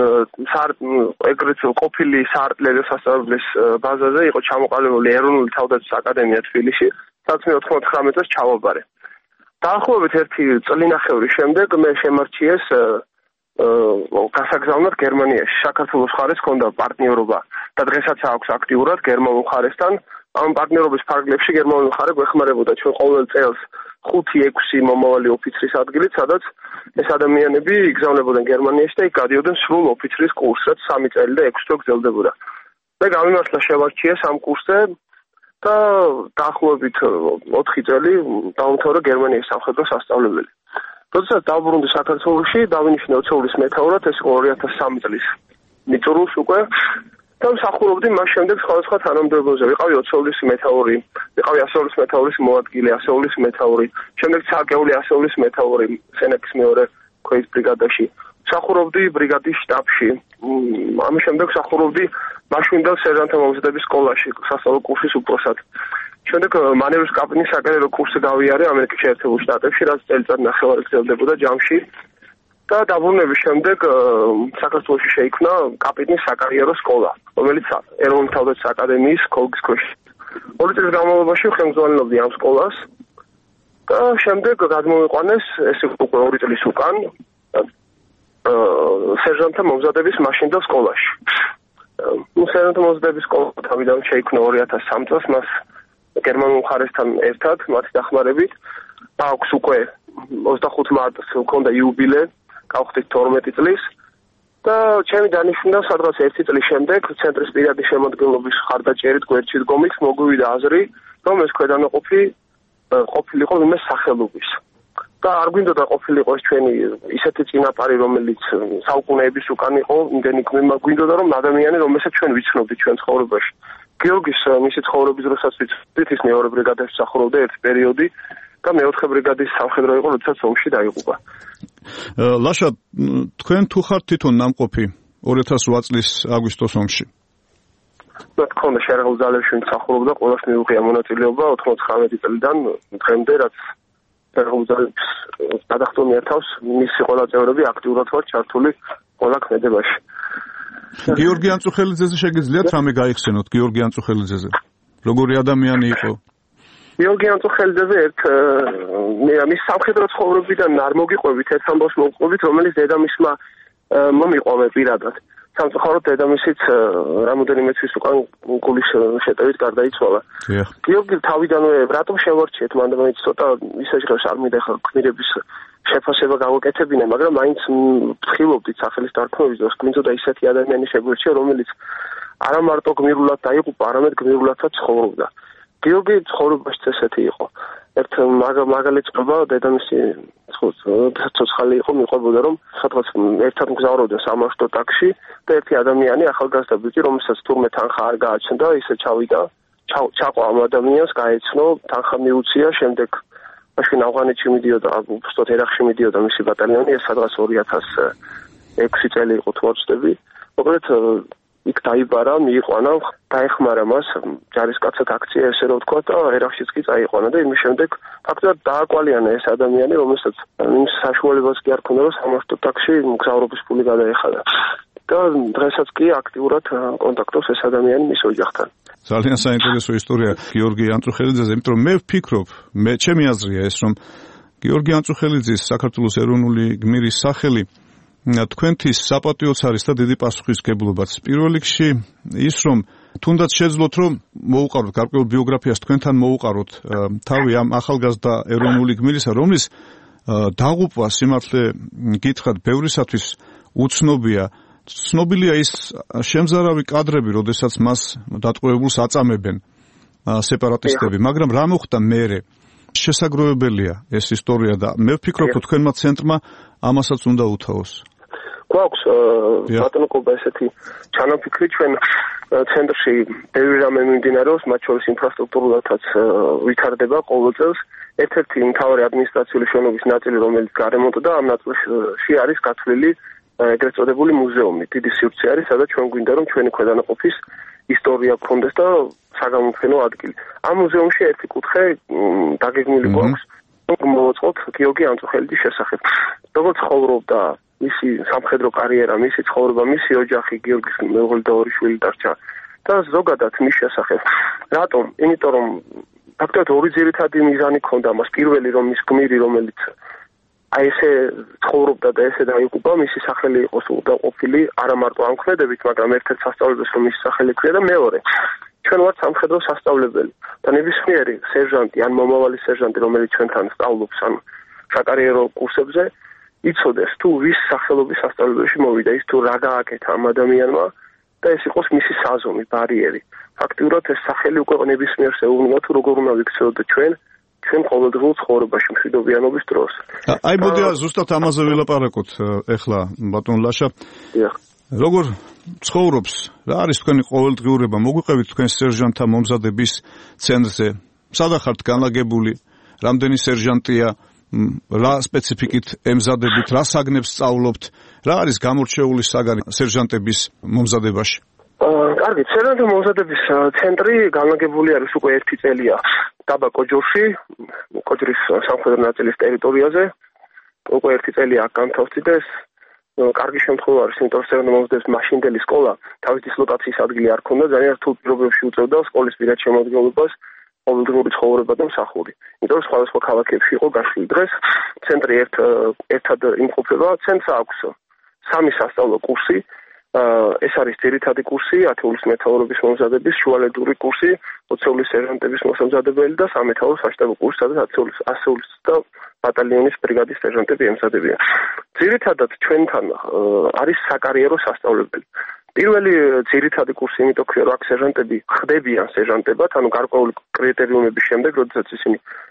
ეგრეთ ყოფილი საარტილერიო სასწავლებლის ბაზაზე იყო ჩამოყალიბებული ეროვნული თავდაცვის აკადემია თბილისში, სადაც მე ოთხმოცდათხმეტ წელს ჩავაბარე. დაახლოებით ერთი წლინახევრის შემდეგ მე შემარჩიეს გასაგზავნად გერმანიაში. საქართველოს მხარეს ჰქონდა პარტნიორობა და დღესაც აქვს აქტიურად გერმანულ მხარესთან. ამ პარტნიორობის ფარგლებში გერმანული მხარე გვეხმარებოდა ჩვენ ყოველ წელს ხუთი ექვსი მომავალი ოფიცრის ადგილით, სადაც ეს ადამიანები იგზავნებოდნენ გერმანიაში და იქ გადიოდნენ სრულ ოფიცრის კურსს, რაც სამი წელი და ექვსი თვე გრძელდებოდა. მე გამიმართლა შევარჩიეს ამ კურსზე და დაახლოებით ოთხი წელი დავამთავრე გერმანიის სამხედრო სასწავლებელი. როდესაც დავბრუნდი საქართველოში, დავინიშნე ოცეულის მეთაურად, ეს იყო ორი ათას სამი წლის მიწურულს უკვე. და მსახურობდი მას შემდეგ სხვადასხვა თანამდებობებზე. ვიყავი ოცეულის მეთაური, ვიყავი ასეულის მეთაურის მოადგილე, ასეულის მეთაური, შემდეგ ცალკეული ასეულის მეთაური სენექის მეორე ქვეის ბრიგადაში. მსახურობდი ბრიგადის შტაბში. ამის შემდეგ მსახურობდი მაშვინდელ სერჟანტთა მომზადების სკოლაში, სასწავლო კურსის უფროსად. შემდეგ მანევრის კაპიტნის საკადრო კურსზე გავიარე ამერიკის შეერთებულ შტატებში, რაც წელიწად ნახევარი გრძელდებოდა ჯამში. და დაბრუნების შემდეგ საქართველოში შეიქმნა კაპიტნის საკარიერო სკოლა, რომელიც ეროვნული თავდაცვის აკადემიის ქოლგის ქვეშ. ორი წლის განმავლობაში ხელმძღვანელობდი ამ სკოლას და შემდეგ გადმოვიყვანეს ეს უკვე ორი წლის უკან სერჟანტთა მომზადების მაშინდელ სკოლაში. სერჟანტთა მომზადების სკოლა თავიდან შეიქმნა ორი ათას სამი წელს, მას გერმანულ მხარესთან ერთად, მათი დახმარებით. აქვს უკვე ოცდახუთი მარტს ჰქონდა იუბილე, გავხდით თორმეტი წლის და ჩემი დანიშვნა სადღაც ერთი წლის შემდეგ ცენტრის პირადი შემოადგენლობის ხარდაჭერით გვერდში დგომით მოგვივიდა აზრი, რომ ეს ქვედანაყოფი ყოფილიყო ვინმე სახელობის. და არ გვინდოდა ყოფილიყო ეს ჩვენი ისეთი წინაპარი, რომელიც საუკუნეების უკან იყო, იმდენი გვინდოდა რომ ადამიანი, რომელსაც ჩვენ ვიცნობდით ჩვენ ცხოვრებაში. გიორგის მისი ცხოვრების დროსაც ვიცით, ის მეორე ბრიგადაში მსახურობდა ერთ პერიოდი და მეოთხე ბრიგადის სამხედრო იყო, როდესაც ომში დაიღუპა. ლაშა, თქვენ თუ ხართ თვითონ ნამყოფი ორი ათას ოთხ წლის აგვისტოს ომში? და თქონდა შერეულ ძალებში მსახურობდა, ყველას მიუღია მონაწილეობა ოთხმოცდათხამეტი წლიდან დღემდე, რაც შერეულ ძალებს გადახდომი ერთავს, მისი ყველა წევრები აქტიურად ვარ ჩართული ყველა ქმედებაში. გიორგი ანწუხელიძეზე შეგიძლიათ რამე გაიხსენოთ გიორგი ანწუხელიძეზე? როგორი ადამიანი იყო? გიორგი ანწუხელიძეზე ერთ მის სამხედრო ცხოვრებიდან არ მოგიყვებით, ერთ ამბავს მოვყვებით, რომელიც დედამისმა მომიყვანა პირადად. სამწუხაროდ დედამისიც რამოდენიმე თვის უკან გულის შეტევით გარდაიცვალა. გიორგი თავიდანვე რატომ შევარჩიეთ, მანდ მაინც ცოტა ისეჟღერს არ მიდეხარ ქმედების შეფასება გავაკეთებინე, მაგრამ მაინც ვხილობდით სახელის დარქმევის დროს, გვინდოდა ისეთი ადამიანი შეგვერჩია, რომელიც არა მარტო გმირულად დაიღუპა, არამედ გმირულადაც ცხოვრობდა. გიორგი ცხოვრებაში ესეთი იყო. ერთ მაგალითს ყობა დედამისი ცოცხალი იყო, მიყვებოდა რომ სადღაც ერთად მგზავრობდნენ სამარშრუტო ტაქსში და ერთი ადამიანი ახალგაზრდა ბიჭი, რომელსაც თურმე თანხა არ გააჩნდა, ისე ჩავიდა, ჩაყვა ამ ადამიანს, გაეცნო, თანხა მიუცია, შემდეგ მაშინ ავღანეთში მიდიოდა, უბრალოდ ერახში მიდიოდა მისი ბატალიონი, ეს სადღაც ორი ათას ექვსი წელი იყო თუ არ ვცდები. მოკლედ იქ დაიბარა, მიიყვანა, დაეხმარა მას ჯარისკაცად აქცია, ესე რომ ვთქვა და ერახშიც კი წაიყვანა და იმის შემდეგ ფაქტობრივად დააკვალიანა ეს ადამიანი, რომელსაც იმ საშუალებას კი არ ქონდა, რომ სამარშრუტო ტაქსში მგზავრობის ფული გადაეხადა. და დღესაც კი აქტიურად კონტაქტობს ეს ადამიანი მის ოჯახთან. ძალიან საინტერესო ისტორია გიორგი ანწუხელიძეზე, იმიტომ რომ მე ვფიქრობ, მე ჩემი აზრია ეს, რომ გიორგი ანწუხელიძის საქართველოს ეროვნული გმირის სახელი თქვენთვის საპატიოც არის და დიდი პასუხისმგებლობაც. პირველ რიგში ის, რომ თუნდაც შეძლოთ, რომ მოუყაროთ გარკვეულ ბიოგრაფიას, თქვენთან მოუყაროთ თავი ამ ახალგაზრდა ეროვნული გმირისა, რომლის დაღუპვა სიმართლე გითხრათ ბევრისათვის უცნობია. ცნობილია ის შემზარავი კადრები, როდესაც მას დატყვევებულს აწამებენ სეპარატისტები, მაგრამ რა მოხდა მერე? შესაძლოებელია ეს ისტორია და მე ვფიქრობ, რომ თქვენმა ცენტრმა ამასაც უნდა უთავოს. გვაქვს ბატონობა ესეთი ჩანაფიქრი, ჩვენ ცენტრში ბევრი რამე მიმდინარეობს, მათ შორის ინფრასტრუქტურულადაც ვითარდება ყოველ წელს. ერთ-ერთი მთავარი ადმინისტრაციული შენობის ნაწილი, რომელიც გარემონტდა, ამ ნაწილში არის გათვლილი ეგრეთ წოდებული მუზეუმი, დიდი სივრცე არის, სადაც ჩვენ გვინდა რომ ჩვენი ქვედანაყოფის ისტორია გქონდეს და საგამოფენო ადგილი. ამ მუზეუმში ერთი კუთხე დაგეგმილი გვაქვს, რომ მოვაწყოთ გიორგი ანწუხელიძის შესახებ. როგორც ცხოვრობდა მისი სამხედრო კარიერა, მისი ცხოვრება, მისი ოჯახი, გიორგის მეუღლე და ორი შვილი დარჩა და ზოგადად მის შესახებ. რატომ? იმიტომ რომ ფაქტობრივად ორი ძირითადი მიზანი ჰქონდა მას. პირველი რომ ის გმირი, რომელიც აი ესე ცხოვრობდა და ესე დაიღუპა, მისი სახელი იყო სულდაყოფილი არა მარტო ამ ქმედებით, მაგრამ ერთ-ერთ სასწავლებელს რომ მისი სახელი ქვია და მეორე ჩვენ ვართ სამხედრო სასწავლებელი და ნებისმიერი სერჟანტი ან მომავალი სერჟანტი, რომელიც ჩვენთან სწავლობს ან საკარიერო კურსებზე, იცოდეს თუ ვის სახელობის სასწავლებელში მოვიდა, ის თუ რა გააკეთა ამ ადამიანმა და ეს იყოს მისი საზომი, ბარიერი. ფაქტიურად ეს სახელი უკვე ნებისმიერს ეუბნება თუ როგორ უნდა ვიქცეოდეთ ჩვენ ჩვენ ყოველდღიურ ცხოვრებაში მშვიდობიანობის დროს. აი მოდი ზუსტად ამაზე ვილაპარაკოთ ეხლა ბატონ ლაშა. როგორ ცხოვრობს, რა არის თქვენი ყოველდღიურება? მოგვიყევით თქვენ სერჟანტთა მომზადების ცენტრზე. სადა ხართ განლაგებული? რამდენი სერჟანტია? რა სპეციფიკით ემზადებით? რა საგნებს სწავლობთ? რა არის გამორჩეული საგანი სერჟანტების მომზადებაში? კარგი, სერჟანტთა მომზადების ცენტრი განლაგებული არის უკვე ერთი წელია დაბა კოჯორში, კოჯრის სამხედრო ნაწილის ტერიტორიაზე. უკვე ერთი წელია აქ განთავსდეს. კარგი შემთხვევა არის, იმიტომ რომ სერჟანტთა მომზადების მაშინდელი სკოლა თავის დისლოკაციის ადგილი არ ქონდა, ძალიან რთულ პირობებში უწევდა სკოლის პირად შემოადგენლობას, ყოველდღიური ცხოვრება და მსახური. იმიტომ რომ სხვადასხვა ქალაქებში იყო გაშლილი. დღეს ცენტრი ერთ ერთად იმყოფება. ცენტრს აქვს სამი სასწავლო კურსი. ეს არის ძირითადი კურსი, ათეულის მეთაურობის მომზადების, შუალედური კურსი, ოცეულის სერჟანტების მოსამზადებელი და სამეთაურო საშტაბო კურსი, სადაც ათეულის, ასეულის და ბატალიონის ბრიგადის სერჟანტები ემზადებიან. ძირითადად ჩვენთან არის საკარიერო სასწავლებელი. პირველი ძირითადი კურსი იმიტომ ქვია, რომ აქ სერჟანტები ხდებიან სერჟანტებად, ანუ გარკვეული კრიტერიუმების შემდეგ, როდესაც ისინი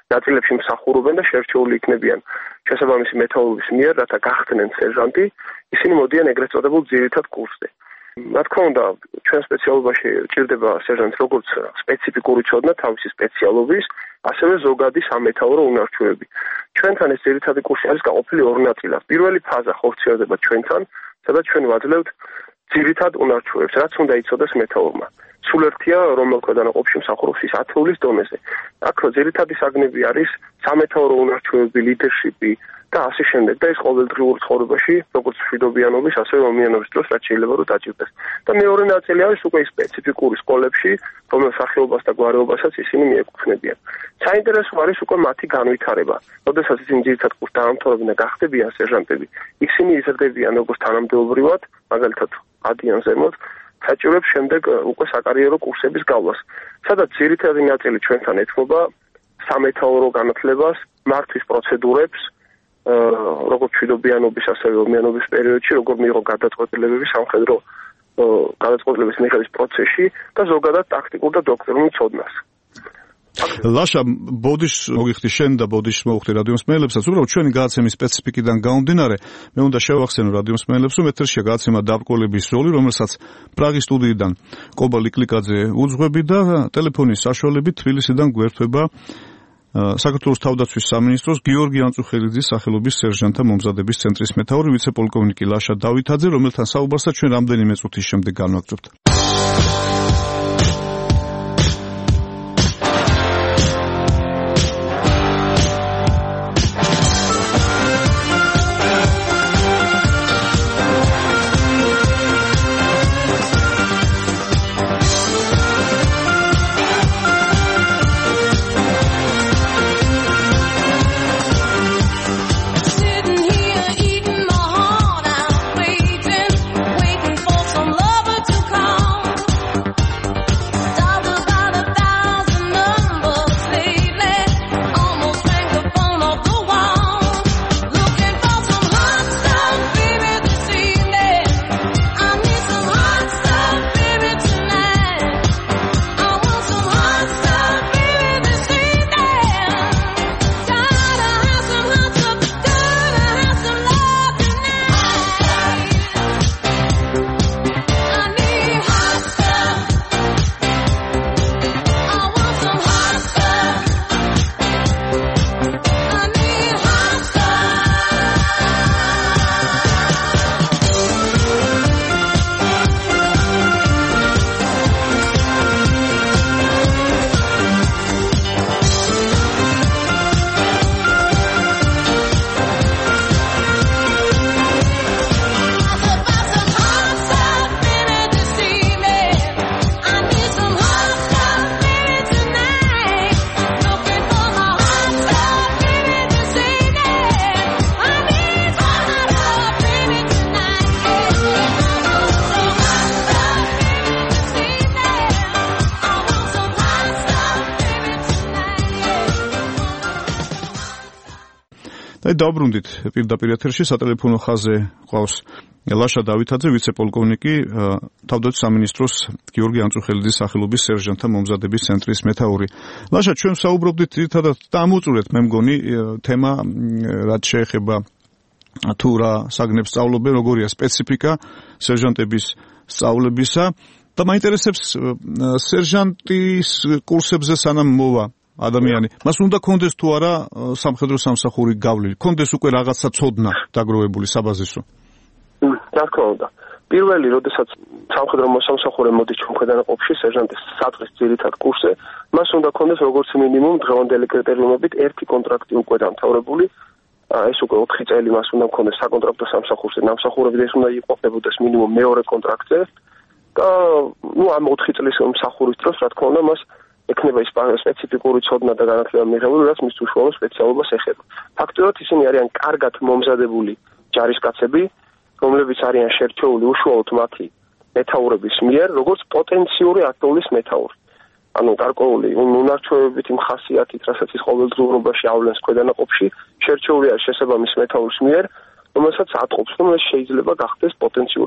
ნაწილებში მსახურობენ და შერჩეული იქნებიან შესაბამისი მეთაურობის მიერ, რათა გახდნენ სერჟანტი, ისინი მოდიან ეგრეთ წოდებულ ძირითად კურსზე. რა თქმა უნდა, ჩვენ სპეციალობაში ჭირდება სერჟანტს როგორც სპეციფიკური ცოდნა თავისი სპეციალობის, ასევე ზოგადი სამეთაურო უნარჩვევები. ჩვენთან ეს ძირითადი კურსი არის გაყოფილი ორ ნაწილად. პირველი ფაზა ხორციელდება ჩვენთან, სადაც ჩვენ ვაძლევთ ძირითად უნარჩვევებს, რაც უნდა იცოდეს მეთაურმა. სულ ერთია, რომელ ქვედანაყოფში მსახურობს ის ათეულის დონეზე. აქ ძირითადი საგნები არის სამეთაურო უნარჩვევები, ლიდერშიპი და ასე შემდეგ და ეს ყოველდღიურ ცხოვრებაში, როგორც მშვიდობიანობის, ასევე ომიანობის დროს რაც შეიძლება რომ დაჭირდეს. და მეორე ნაწილი არის უკვე სპეციფიკური სკოლებში, რომელ სახეობას და გვარეობასაც ისინი მიეკუთვნებიან. საინტერესო არის უკვე მათი განვითარება. როდესაც ისინი ძირითად კურსს დაამთავრებენ და გახდებიან სერჟანტები, ისინი იზრდებიან როგორც თანამდებობრივად, მაგალითად ადიან ზემოთ, საჭიროებს შემდეგ უკვე საკარიერო კურსების გავლას, სადაც ძირითადი ნაწილი ჩვენთან ეთმობა სამეთაურო განათლებას, მართვის პროცედურებს, როგორც მშვიდობიანობის, ასევე ომიანობის პერიოდში, როგორ მიიღო გადაწყვეტილებები სამხედრო გადაწყვეტილების მიღების პროცესში და ზოგადად ტაქტიკურ და დოქტრინულ ცოდნას. ლაშა, ბოდიშს მოგიხდი შენ და ბოდიშს მოგიხდი რადიომსმენელებსაც, უბრალოდ ჩვენი გადაცემის სპეციფიკიდან გამომდინარე, მე უნდა შევახსენო რადიომსმენელებს, რომ ეთერშია გადაცემა დაბრკოლების როლი, რომელსაც პრაღის სტუდიიდან კობა ლიკლიკაძე უძღვები და ტელეფონის საშუალებით თბილისიდან გვერდება საქართველოს თავდაცვის სამინისტროს გიორგი ანწუხელიძის სახელობის სერჟანტთა მომზადების ცენტრის მეთაური ვიცე-პოლკოვნიკი ლაშა დავითაძე, რომელთან საუბარსაც ჩვენ რამდენიმე წუთის შემდეგ განვაგრძობთ. და დაუბრუნდით პირდაპირ ეთერში სატელეფონო ხაზზე ყავს ლაშა დავითაძე, ვიცე-პოლკოვნიკი, თავდაცვის სამინისტროს გიორგი ანწუხელიძის სახელობის სერჟანტთა მომზადების ცენტრის მეთაური. ლაშა, ჩვენ საუბრობდით ერთადაც და ამოწურეთ მე მგონი თემა, რაც შეეხება თუ რა საგნებს სწავლობენ, როგორია სპეციფიკა სერჟანტების სწავლებისა და მაინტერესებს სერჟანტის კურსებზე სანამ მოვა ადამიანი, მას უნდა კონდეს თუ არა სამხედრო სამსახური გავლილი, კონდეს უკვე რაღაცა ცოდნა დაგროვებული საბაზისო. რა თქმა უნდა. პირველი, როდესაც სამხედრო მოსამსახურე მოდის ჩვენ ქვედანაყოფში სერჟანტის საწყის ძირითად კურსზე, მას უნდა კონდეს როგორც მინიმუმ დღევანდელი კრიტერიუმებით ერთი კონტრაქტი უკვე დამთავრებული, ეს უკვე ოთხი წელი მას უნდა კონდეს საკონტრაქტო სამსახურზე, ნამსახურები ეს უნდა იყოფებოდეს მინიმუმ მეორე კონტრაქტზე და ნუ ამ ოთხი წლის მსახურის დროს, რა თქმა უნდა, მას ექნება ის სპეციფიკური ცოდნა და განათლება მიღებული, რაც მის უშუალო სპეციალობას ეხება. ფაქტობრივად ისინი არიან კარგად მომზადებული ჯარისკაცები, რომლებიც არიან შერჩეული უშუალოდ მათი მეთაურების მიერ, როგორც პოტენციური ათეულის მეთაური. ანუ გარკვეული უნარჩვევებით იმ ხასიათით, რასაც ის ყოველდღიურობაში ავლენს ქვედანაყოფში, შერჩეული არის შესაბამის მეთაურის მიერ, რომელსაც ატყობს, რომ ეს შეიძლება გახდეს პოტენციურად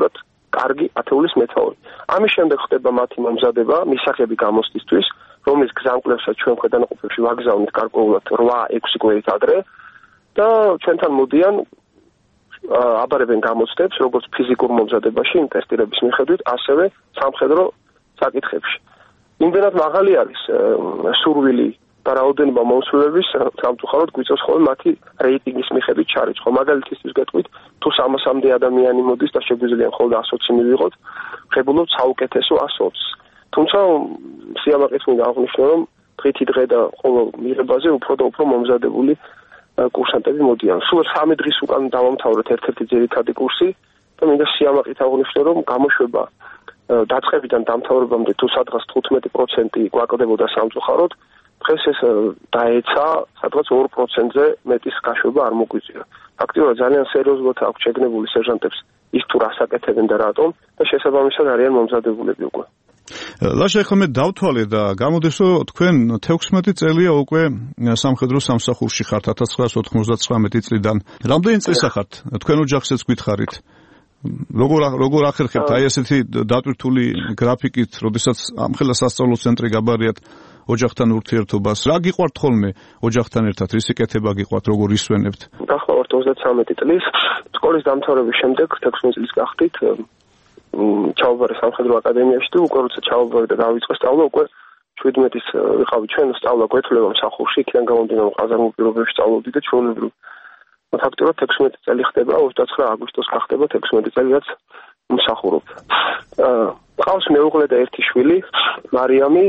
კარგი ათეულის მეთაური. ამის შემდეგ ხდება მათი მომზადება მისაღები გამოცდისთვის, რომლის გზამკვლევსაც ჩვენ ქვედანაყოფებში ვაგზავნით გარკვეულად რვა ექვსი კვირით ადრე და ჩვენთან მოდიან აბარებენ გამოცდებს, როგორც ფიზიკურ მომზადებაში, იმ ტესტირების მიხედვით, ასევე სამხედრო საკითხებში. იმდენად მაღალი არის სურვილი და რაოდენობა მომსვლელების სამწუხაროდ გვიწევს ხოლმე მათი რეიტინგის მიხედვით ჩარიცხვა. მაგალითისთვის გეტყვით, თუ სამასამდე ადამიანი მოდის და შეგვიძლია მხოლოდ ასოცი მივიღოთ, ღებულობთ საუკეთესო ასოც. თუმცა სიამაყით მინდა აღვნიშნო, რომ დღითი დღე და ყოველ მიღებაზე უფრო და უფრო მომზადებული კურსანტები მოდიან. სულ სამი დღის უკან დავამთავრეთ ერთ-ერთი ძირითადი კურსი და მინდა სიამაყით აღვნიშნო, რომ გამოშვება დაწყებიდან დამთავრებამდე თუ სადღაც თხუთმეტი პროცენტი გვაკლდებოდა სამწუხაროდ, დღეს ეს დაეცა სადღაც ორ პროცენტზე მეტის გაშვება არ მოგვიწია. ფაქტიურად ძალიან სერიოზულად აქვს შეგნებული სერჟანტებს ის თუ რას აკეთებენ და რატომ და შესაბამისად არიან მომზადებულები უკვე. ლაშა, ახლა მე დავთვალე და გამოდის, რომ თქვენ თექვსმეტი წელია უკვე სამხედრო სამსახურში ხართ ათას ცხრაასი ოთხმოცდათვრამეტი წლიდან. რამდენი წელსა ხართ? თქვენ ოჯახსაც გითხარით. როგორ როგორ ახერხებთ აი ესეთი დატვირთული გრაფიკით, როდესაც ამხელა სასწავლო ცენტრი გაბარიათ ოჯახთან ურთიერთობას? რა გიყვართ ხოლმე ოჯახთან ერთად? რისი კეთება გიყვართ, როგორ ისვენებთ? გახლავართ ოცდათვრამეტი წლის, სკოლის დამთავრების შემდეგ თექვსმეტი წლის გახდით ჩავაბარე სამხედრო აკადემიაში და უკვე როცა ჩავაბარე და დავიწყე სწავლა, უკვე შვიდმეტის ვიყავი ჩვენ სწავლა გვეთვლება მსახურში, იქიდან გამომდინარე ყაზარმულ პირობებში სწავლობდი და ჩვეულებრივ ფაქტობრივად თექვსმეტი წელი ხდება, ოცდაცხრა აგვისტოს გახდება თექვსმეტი წელი, რაც მსახურობ. ყავს მეუღლე და ერთი შვილი, მარიამი.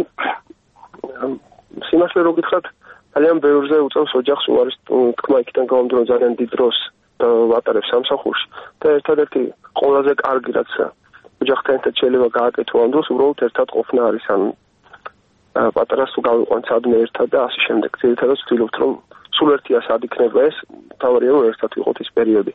სიმართლე რო გითხრათ, ძალიან ბევრზე უწევს ოჯახს უარის თქმა, იქიდან გამომდინარე ძალიან დიდ დროს ვატარებ სამსახურში და ერთადერთი ყველაზე კარგი რაც ოჯახთან ერთად შეიძლება გააკეთო ამ დროს, უბრალოდ ერთად ყოფნა არის, ან პატარას თუ გავიყვანთ სადმე ერთად და ასე შემდეგ. ძირითადად ვცდილობთ, რომ სულ ერთია სად იქნება ეს, მთავარია რომ ერთად ვიყოთ ის პერიოდი.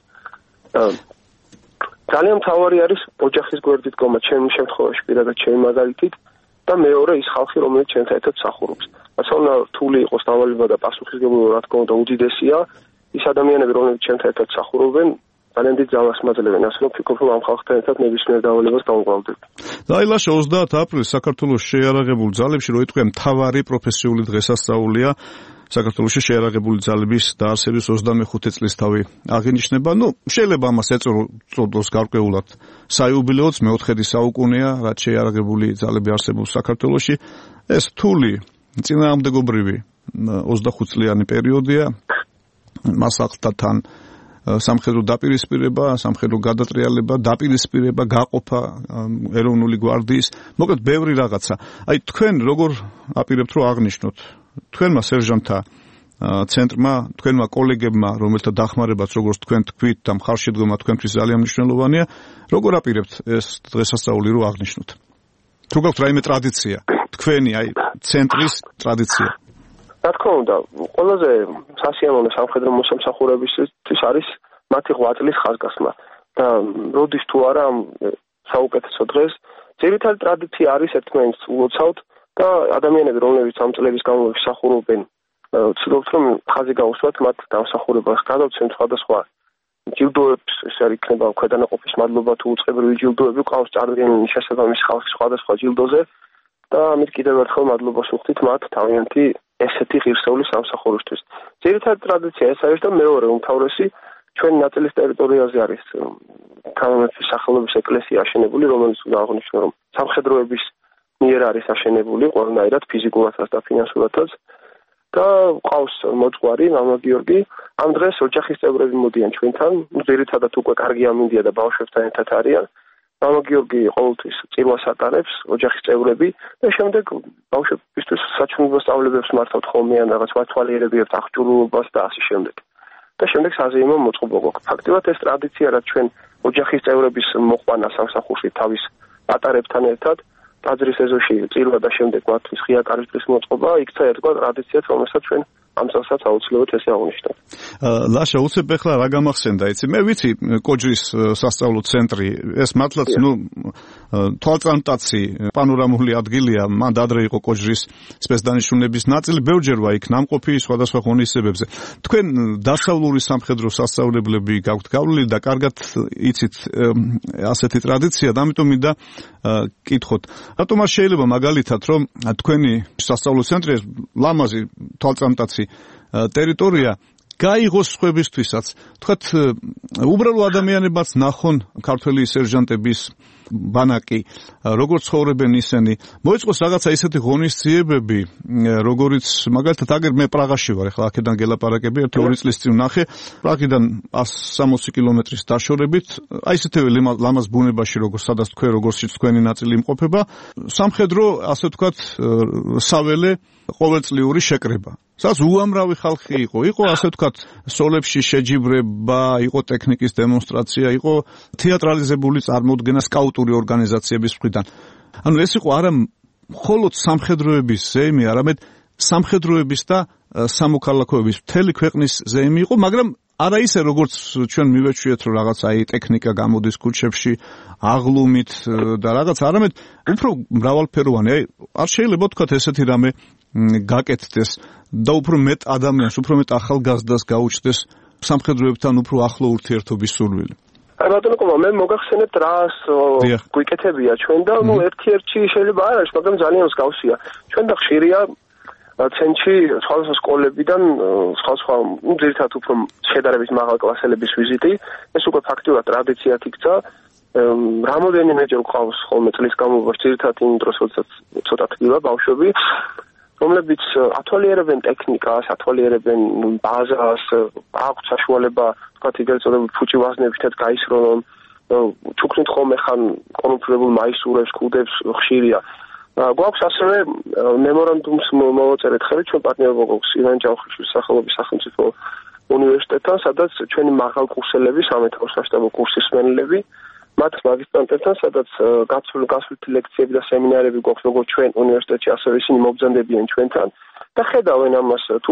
ძალიან მთავარი არის ოჯახის გვერდით გომა, ჩემი შემთხვევაში პირადად ჩემი მაგალითით და მეორე ის ხალხი, რომელიც ჩვენთან ერთად მსახურობს. ასე რომ რთული იყოს დავალება და პასუხისმგებლობა რა თქმა უნდა უდიდესია, ის ადამიანები, რომლებიც ჩვენთან ერთად მსახურობენ, ძალიან დიდ ძალას მაძლევენ, ასე რომ ვფიქრობ, რომ ამ ხალხთან ერთად ნებისმიერ დავალებას გავუყავდებით. და აი ლაშა, ოცდაათი აპრილს საქართველოს შეიარაღებულ ძალებში რო იტყვია მთავარი პროფესიული დღესასწაულია, საქართველოში შეიარაღებული ძალების დაარსების ოცდამეხუთე წლისთავი აღინიშნება. ნუ შეიძლება ამას ეწოდოს გარკვეულად საიუბილეოც, მეოთხედი საუკუნეა, რაც შეიარაღებული ძალები არსებობს საქართველოში. ეს რთული წინააღმდეგობრივი ოცდახუთ წლიანი პერიოდია. მასახლთან სამხედრო დაპირისპირება, სამხედრო გადატრიალება, დაპირისპირება, გაყოფა ეროვნული გვარდიის, მოკლედ ბევრი რაღაცა. აი თქვენ როგორ აპირებთ რომ აღნიშნოთ თქვენმა სერჟანტთა ცენტრმა, თქვენმა კოლეგებმა, რომელთა დახმარებაც როგორც თქვენ თქვით და მხარშედგომა თქვენთვის ძალიან მნიშვნელოვანია, როგორ აპირებთ ეს დღესასწაული რომ აღნიშნოთ? თუ გაქვთ რაიმე ტრადიცია, თქვენი აი ცენტრის ტრადიცია? რა თქმა უნდა, ყველაზე სასიამოვნო სამხედრო მოსამსახურებისთვის არის მათი ღვაწლის ხაზგასმა და როდის თუ არა ამ საუკეთესო დღეს, ძირითადი ტრადიცია არის ერთმანეთს ულოცავთ და ადამიანები, რომლებიც ამ წლების განმავლობაში მსახურობენ, ვცდილობთ რომ ხაზი გაუსვათ მათ დამსახურებას, გადავცემთ სხვადასხვა ჯილდოებს, ეს არის იქნება ქვედანაყოფის მადლობა თუ უწყებრივი ჯილდოები, ყავს წარდგენილი შესაბამისი ხალხის სხვადასხვა ჯილდოზე და ამით კიდევ ერთხელ მადლობას ვუხდით მათ თავიანთი ესეთი ღირსეული სამსახურისთვის. ძირითადი ტრადიცია ეს არის და მეორე უმთავრესი ჩვენი ნაწილის ტერიტორიაზე არის თანამედროვე სახელობის ეკლესია აშენებული, რომელიც უნდა აღნიშნო, რომ სამხედროების მიერ არის აშენებული ყველანაირად ფიზიკურადაც და ფინანსურადაც და ყავს მოძღვარი მამა გიორგი. ამ დღეს ოჯახის წევრები მოდიან ჩვენთან, ძირითადად უკვე კარგი ამინდია და ბავშვებთან ერთად არიან. მამა გიორგი ყოველთვის წირვას ატარებს, ოჯახის წევრები და შემდეგ ბავშვებისთვის საჩვენებო სწავლებებს მართავთ ხოლმე ან რაღაც მართვალიერებებთ აღჭურვილობას და ასე შემდეგ. და შემდეგ საზეიმო მოწყობა გვაქვს. ფაქტობრივად ეს ტრადიცია, რაც ჩვენ ოჯახის წევრების მოყვანა სამსახურში თავის ატარებთან ერთად ტაძრის ეზოში წირვა და შემდეგ მათთვის ღია კარისთვის მოწყობა, იქცა ერთგვარ ტრადიციად, რომელსაც ჩვენ ამ წელსაც აუცილებლად ესე აღნიშნავ. ლაშა, უცებ ახლა რა გამახსენდა, იცი, მე ვიცი კოჯრის სასწავლო ცენტრი, ეს მართლაც ნუ თვალწამტაცი პანორამული ადგილია, მან ადრე იყო კოჯრის სპეცდანიშნულების ნაწილი, ბევრჯერ ვარ იქ ნამყოფი სხვადასხვა ღონისძიებებზე. თქვენ დასავლური სამხედრო სასწავლებლები გაქვთ გავლილი და კარგად იცით ასეთი ტრადიცია, და ამიტომ მინდა კითხოთ. რატომ არ შეიძლება მაგალითად რომ თქვენი სასწავლო ცენტრი ლამაზი თვალწამტაცი ტერიტორია გაიღოს სხვებისთვისაც, თქვათ უბრალო ადამიანებაც ნახონ ქართველი სერჟანტების ბანაკი, როგორ ცხოვრობენ ისინი. მოიწყოს რაღაცა ისეთი ღონისძიებები, როგორიც მაგალითად აგერ მე პრაღაში ვარ, ახლა აქედან გელაპარაკები, ერთი ორი წლის წინ ნახე, პრაღიდან εκατო კილომეტრის დაშორებით, აი ისეთივე ლამაზ ბუნებაში, როგორ სადაც თქვენ როგორციც თქვენი ნაწილი იმყოფება, სამხედრო, ასე ვთქვათ, საველე ყოველწლიური შეკრება. სადაც უამრავი ხალხი იყო, იყო ასე ვთქვათ, სოლებში შეჯიბრება, იყო ტექნიკის დემონსტრაცია, იყო თეატრალიზებული წარმოდგენა სკაუტური ორგანიზაციების მხრიდან. ანუ ეს იყო არა მხოლოდ სამხედროების ზეიმი, არამედ სამხედროების და სამოქალაქოების მთელი ქვეყნის ზეიმი იყო, მაგრამ არა ისე როგორც ჩვენ მივეჩვიეთ რომ რაღაც აი ტექნიკა გამოდის ქუჩებში აღლუმით და რაღაც, არამედ უფრო მრავალფეროვანი. აი არ შეიძლება თქვათ ესეთი რამე გაკეთდეს და უფრო მეტ ადამიანს, უფრო მეტ ახალგაზრდას გაუჩნდეს სამხედროებთან უფრო ახლო ურთიერთობის სურვილი. აი ბატონო კომა, მე მოგახსენებთ რას გვიკეთებია ჩვენ და ნუ ერთ-ერთი შეიძლება არ არის, მაგრამ ძალიან მსგავსია. ჩვენ და ხშირია ცენტრში სხვადასხვა სკოლებიდან სხვადასხვა, ნუ ძირითადად უფრო შედარებით მაღალ კლასელების ვიზიტი, ეს უკვე ფაქტიურად ტრადიციად იქცა. რამოდენიმეჯერ გვყავს ხოლმე წლის განმავლობაში, ძირითადად იმ დროს, როდესაც ცოტა თბილა ბავშვები, რომლებიც ათვალიერებენ ტექნიკას, ათვალიერებენ ბაზას, აქვს საშუალება, თქვათ იგივე წოდებული ფუჭი ვაზნებითაც გაისროლონ, ჩუქნით ხოლმე ხან კონფლიქტებულ მაისურებს, კუდებს ხშირია. გვაქვს ასევე მემორანდუმს მოვაწერეთ ხელით ჩვენ პარტნიორობა გვაქვს ივან ჯავახიშვილის სახელობის სახელმწიფო უნივერსიტეტთან, სადაც ჩვენი მაღალ კურსელები, სამეთაურო სასწავლო კურსის მსმენელები, მათ მაგისტრანტებთან, სადაც გასვლითი ლექციები და სემინარები გვაქვს როგორც ჩვენ უნივერსიტეტში, ასევე ისინი მობრძანდებიან ჩვენთან და ხედავენ ამას, თუ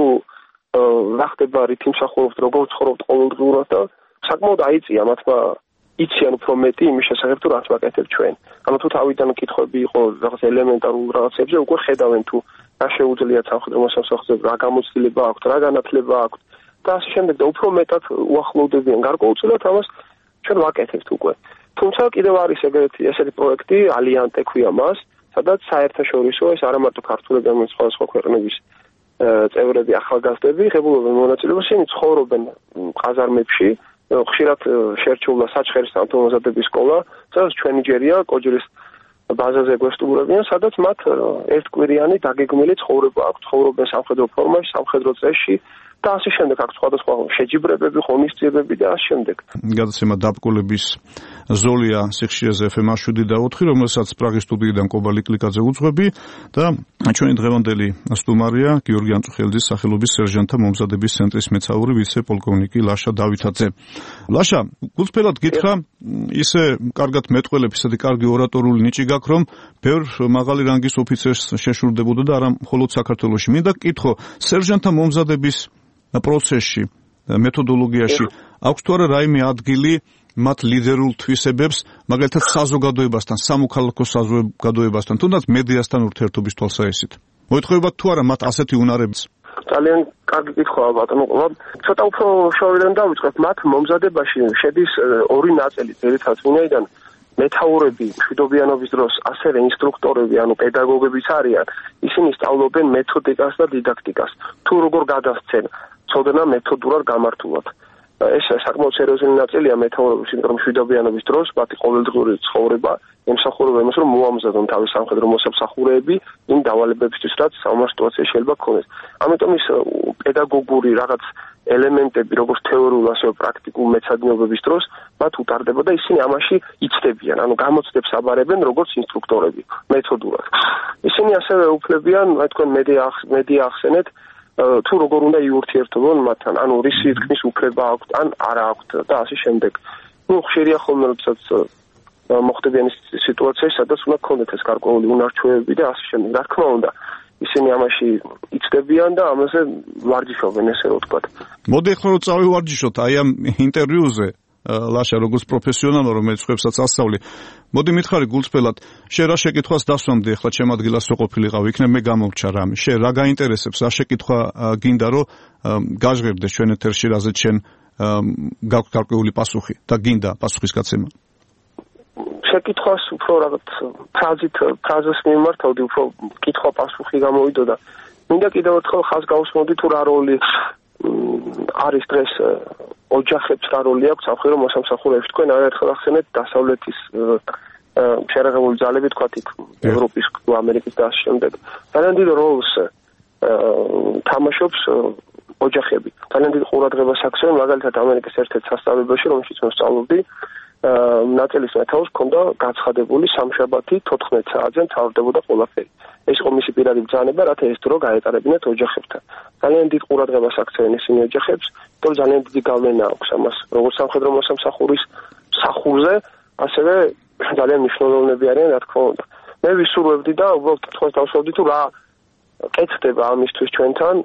რა ხდება რითიმსახურობთ, როგორ ცხოვრობთ ყოველდღიურად და საკმაოდ აიწია მათმა იციან უფრო მეტი იმის შესახებ თუ რაც ვაკეთებ ჩვენ. ანუ თუ თავიდან კითხვები იყო რაღაც ელემენტარულ რაღაცებზე, უკვე ხედავენ თუ რა შეუძლიათ სამხედრო მოსამსახურეებს, რა გამოცდილება აქვთ, რა განათლება აქვთ და ასე შემდეგ და უფრო მეტად უახლოვდებიან გარკვეულწილად ამას ჩვენ ვაკეთებთ უკვე. თუმცა კიდევ არის ეგეთი ესეთი პროექტი, ალიანტე ქვია მას, სადაც საერთაშორისო ეს არა მარტო ქართულები, არამედ სხვადასხვა ქვეყნების წევრები, ახალგაზრდები ღებულობენ მონაწილეობას, ისინი ცხოვრობენ ყაზარმებში, ხშირად შერჩეულა საჩხერის სამთო-მომზადების სკოლა, სადაც ჩვენი ჯერია კოჯრის ბაზაზე გვესტუმრებიან, სადაც მათ ერთკვირიანი დაგეგმილი ცხოვრება აქვს, ცხოვრობენ სამხედრო ფორმაში, სამხედრო წესში და ასე შემდეგ, აქვს სხვადასხვა შეჯიბრებები, ღონისძიებები და ასე შემდეგ. გადაცემა დაბკოლების ზოლია სიხშირეზე ეფ ემ შვიდი და ოთხი, რომელსაც პრაღის სტუდიიდან კობალი კლიკაძე უძღვები და ჩვენი დღევანდელი სტუმარია გიორგი ანწუხელიძის სახელობის სერჟანტთა მომზადების ცენტრის მეცაური ვიცე-პოლკოვნიკი ლაშა დავითაძე. ლაშა, გულწრფელად გითხრა, ისე კარგად მეტყველებ, ისეთი კარგი ორატორული ნიჭი გაქვს, რომ ბევრ მაღალი რანგის ოფიცერს შეშურდებოდა და არა მხოლოდ საქართველოში. მინდა გკითხო, სერჟანტთა მომზადების პროცესში, მეთოდოლოგიაში აქვს თუ არა რაიმე ადგილი მათ ლიდერულ თვისებებს, მაგალითად საზოგადოებასთან, სამოქალაქო საზოგადოებასთან, თუნდაც მედიასთან ურთიერთობის თვალსაჩინოდ. მოითხოვებათ თუ არა მათ ასეთი უნარებიც? ძალიან კარგი კითხვაა ბატონო. ცოტა უფრო შორიდან დავიწყებ, მათ მომზადებაში შედის ორი ნაწილი, ძირითადად ვინაიდან მეთაურები მშვიდობიანობის დროს ასევე ინსტრუქტორები, ანუ პედაგოგებიც არიან, ისინი სწავლობენ მეთოდიკას და დიდაქტიკას. თუ როგორ გადასცენ ცოდნა მეთოდურად გამართულად. ეს საკმაოდ სერიოზული ნაწილია მეთაურობის, იმიტომ რომ მშვიდობიანობის დროს მათი ყოველდღიური ცხოვრება ემსახურება იმას, რომ მოამზადონ თავის სამხედრო მოსამსახურეები იმ დავალებებისთვის, რაც საომარ სიტუაციაში შეიძლება გქონდეს. ამიტომ ის პედაგოგური რაღაც ელემენტები, როგორც თეორიულ, ასევე პრაქტიკულ მეცადინეობების დროს მათ უტარდება და ისინი ამაში იცდებიან, ანუ გამოცდებს აბარებენ როგორც ინსტრუქტორები მეთოდურად. ისინი ასევე უფლებიან, აი თქვენ მედია ახსენეთ, თუ როგორ უნდა იურთიერთობონ მათთან, ანუ რისი თქმის უფლება აქვთ, ან არა აქვთ და ასე შემდეგ. ნუ ხშირია ხოლმე, როდესაც მოხდებიან ის სიტუაციაში, სადაც უნდა გქონდეთ ეს გარკვეული უნარჩვევები და ასე შემდეგ. რა თქმა უნდა, ისინი ამაში იცდებიან და ამაზე ვარჯიშობენ, ესე რომ ვთქვათ. მოდი ახლა რომ წავივარჯიშოთ აი ამ ინტერვიუზე ლაშა როგორც პროფესიონალო რომელიც ხებსაც ასწავლი. მოდი მითხარი გულწრფელად, შენ რა შეკითხვას დასვამდი ახლა ჩემ ადგილას რო ყოფილიყავ, იქნებ მე გამოვჩა რამე. შენ რა გაინტერესებს, რა შეკითხვა გინდა რომ გაჟღერდეს ჩვენ ეთერში, რაზეც შენ გაქვს გარკვეული პასუხი და გინდა პასუხისგაცემა. შეკითხვას უფრო რაღაც ფრაზით, ფრაზას მიმართავდი, უფრო კითხვა პასუხი გამოვიდოდა. მინდა კიდევ ერთხელ ხაზს გავუსმოდი თუ რა როლი არის დღეს ოჯახებს რა როლი აქვს სამხედრო მოსამსახურეებში. თქვენ არაერთხელ ახსენეთ დასავლეთის შეერაღებული ძალები, თქვათ იქ ევროპის, ამერიკის და ამ შემდეგ. ძალიან დიდ როლს თამაშობს ოჯახები. ძალიან დიდ ყურადღებას აქცევენ, მაგალითად ამერიკის ერთ-ერთ სასწავლებელში, რომელშიც მე ვსწავლობდი, ნაწილის მეთაურს ჰქონდა გაცხადებული სამშაბათი თოთხმეტ საათზე მთავრდებოდა ყველაფერი. ეს იყო მისი პირადი ბრძანება, რათა ეს დრო გაეტარებინათ ოჯახებთან. ძალიან დიდ ყურადღებას აქცევენ ისინი ოჯახებს, იმიტომ რომ ძალიან დიდი გავლენა აქვს ამას, როგორც სამხედრო მოსამსახურის მსახურზე, ასევე ძალიან მნიშვნელოვნები არიან, რა თქმა უნდა. მე ვისურვებდი და უბრალოდ კითხვას დავსვავდი თუ რა კეთდება ამისთვის ჩვენთან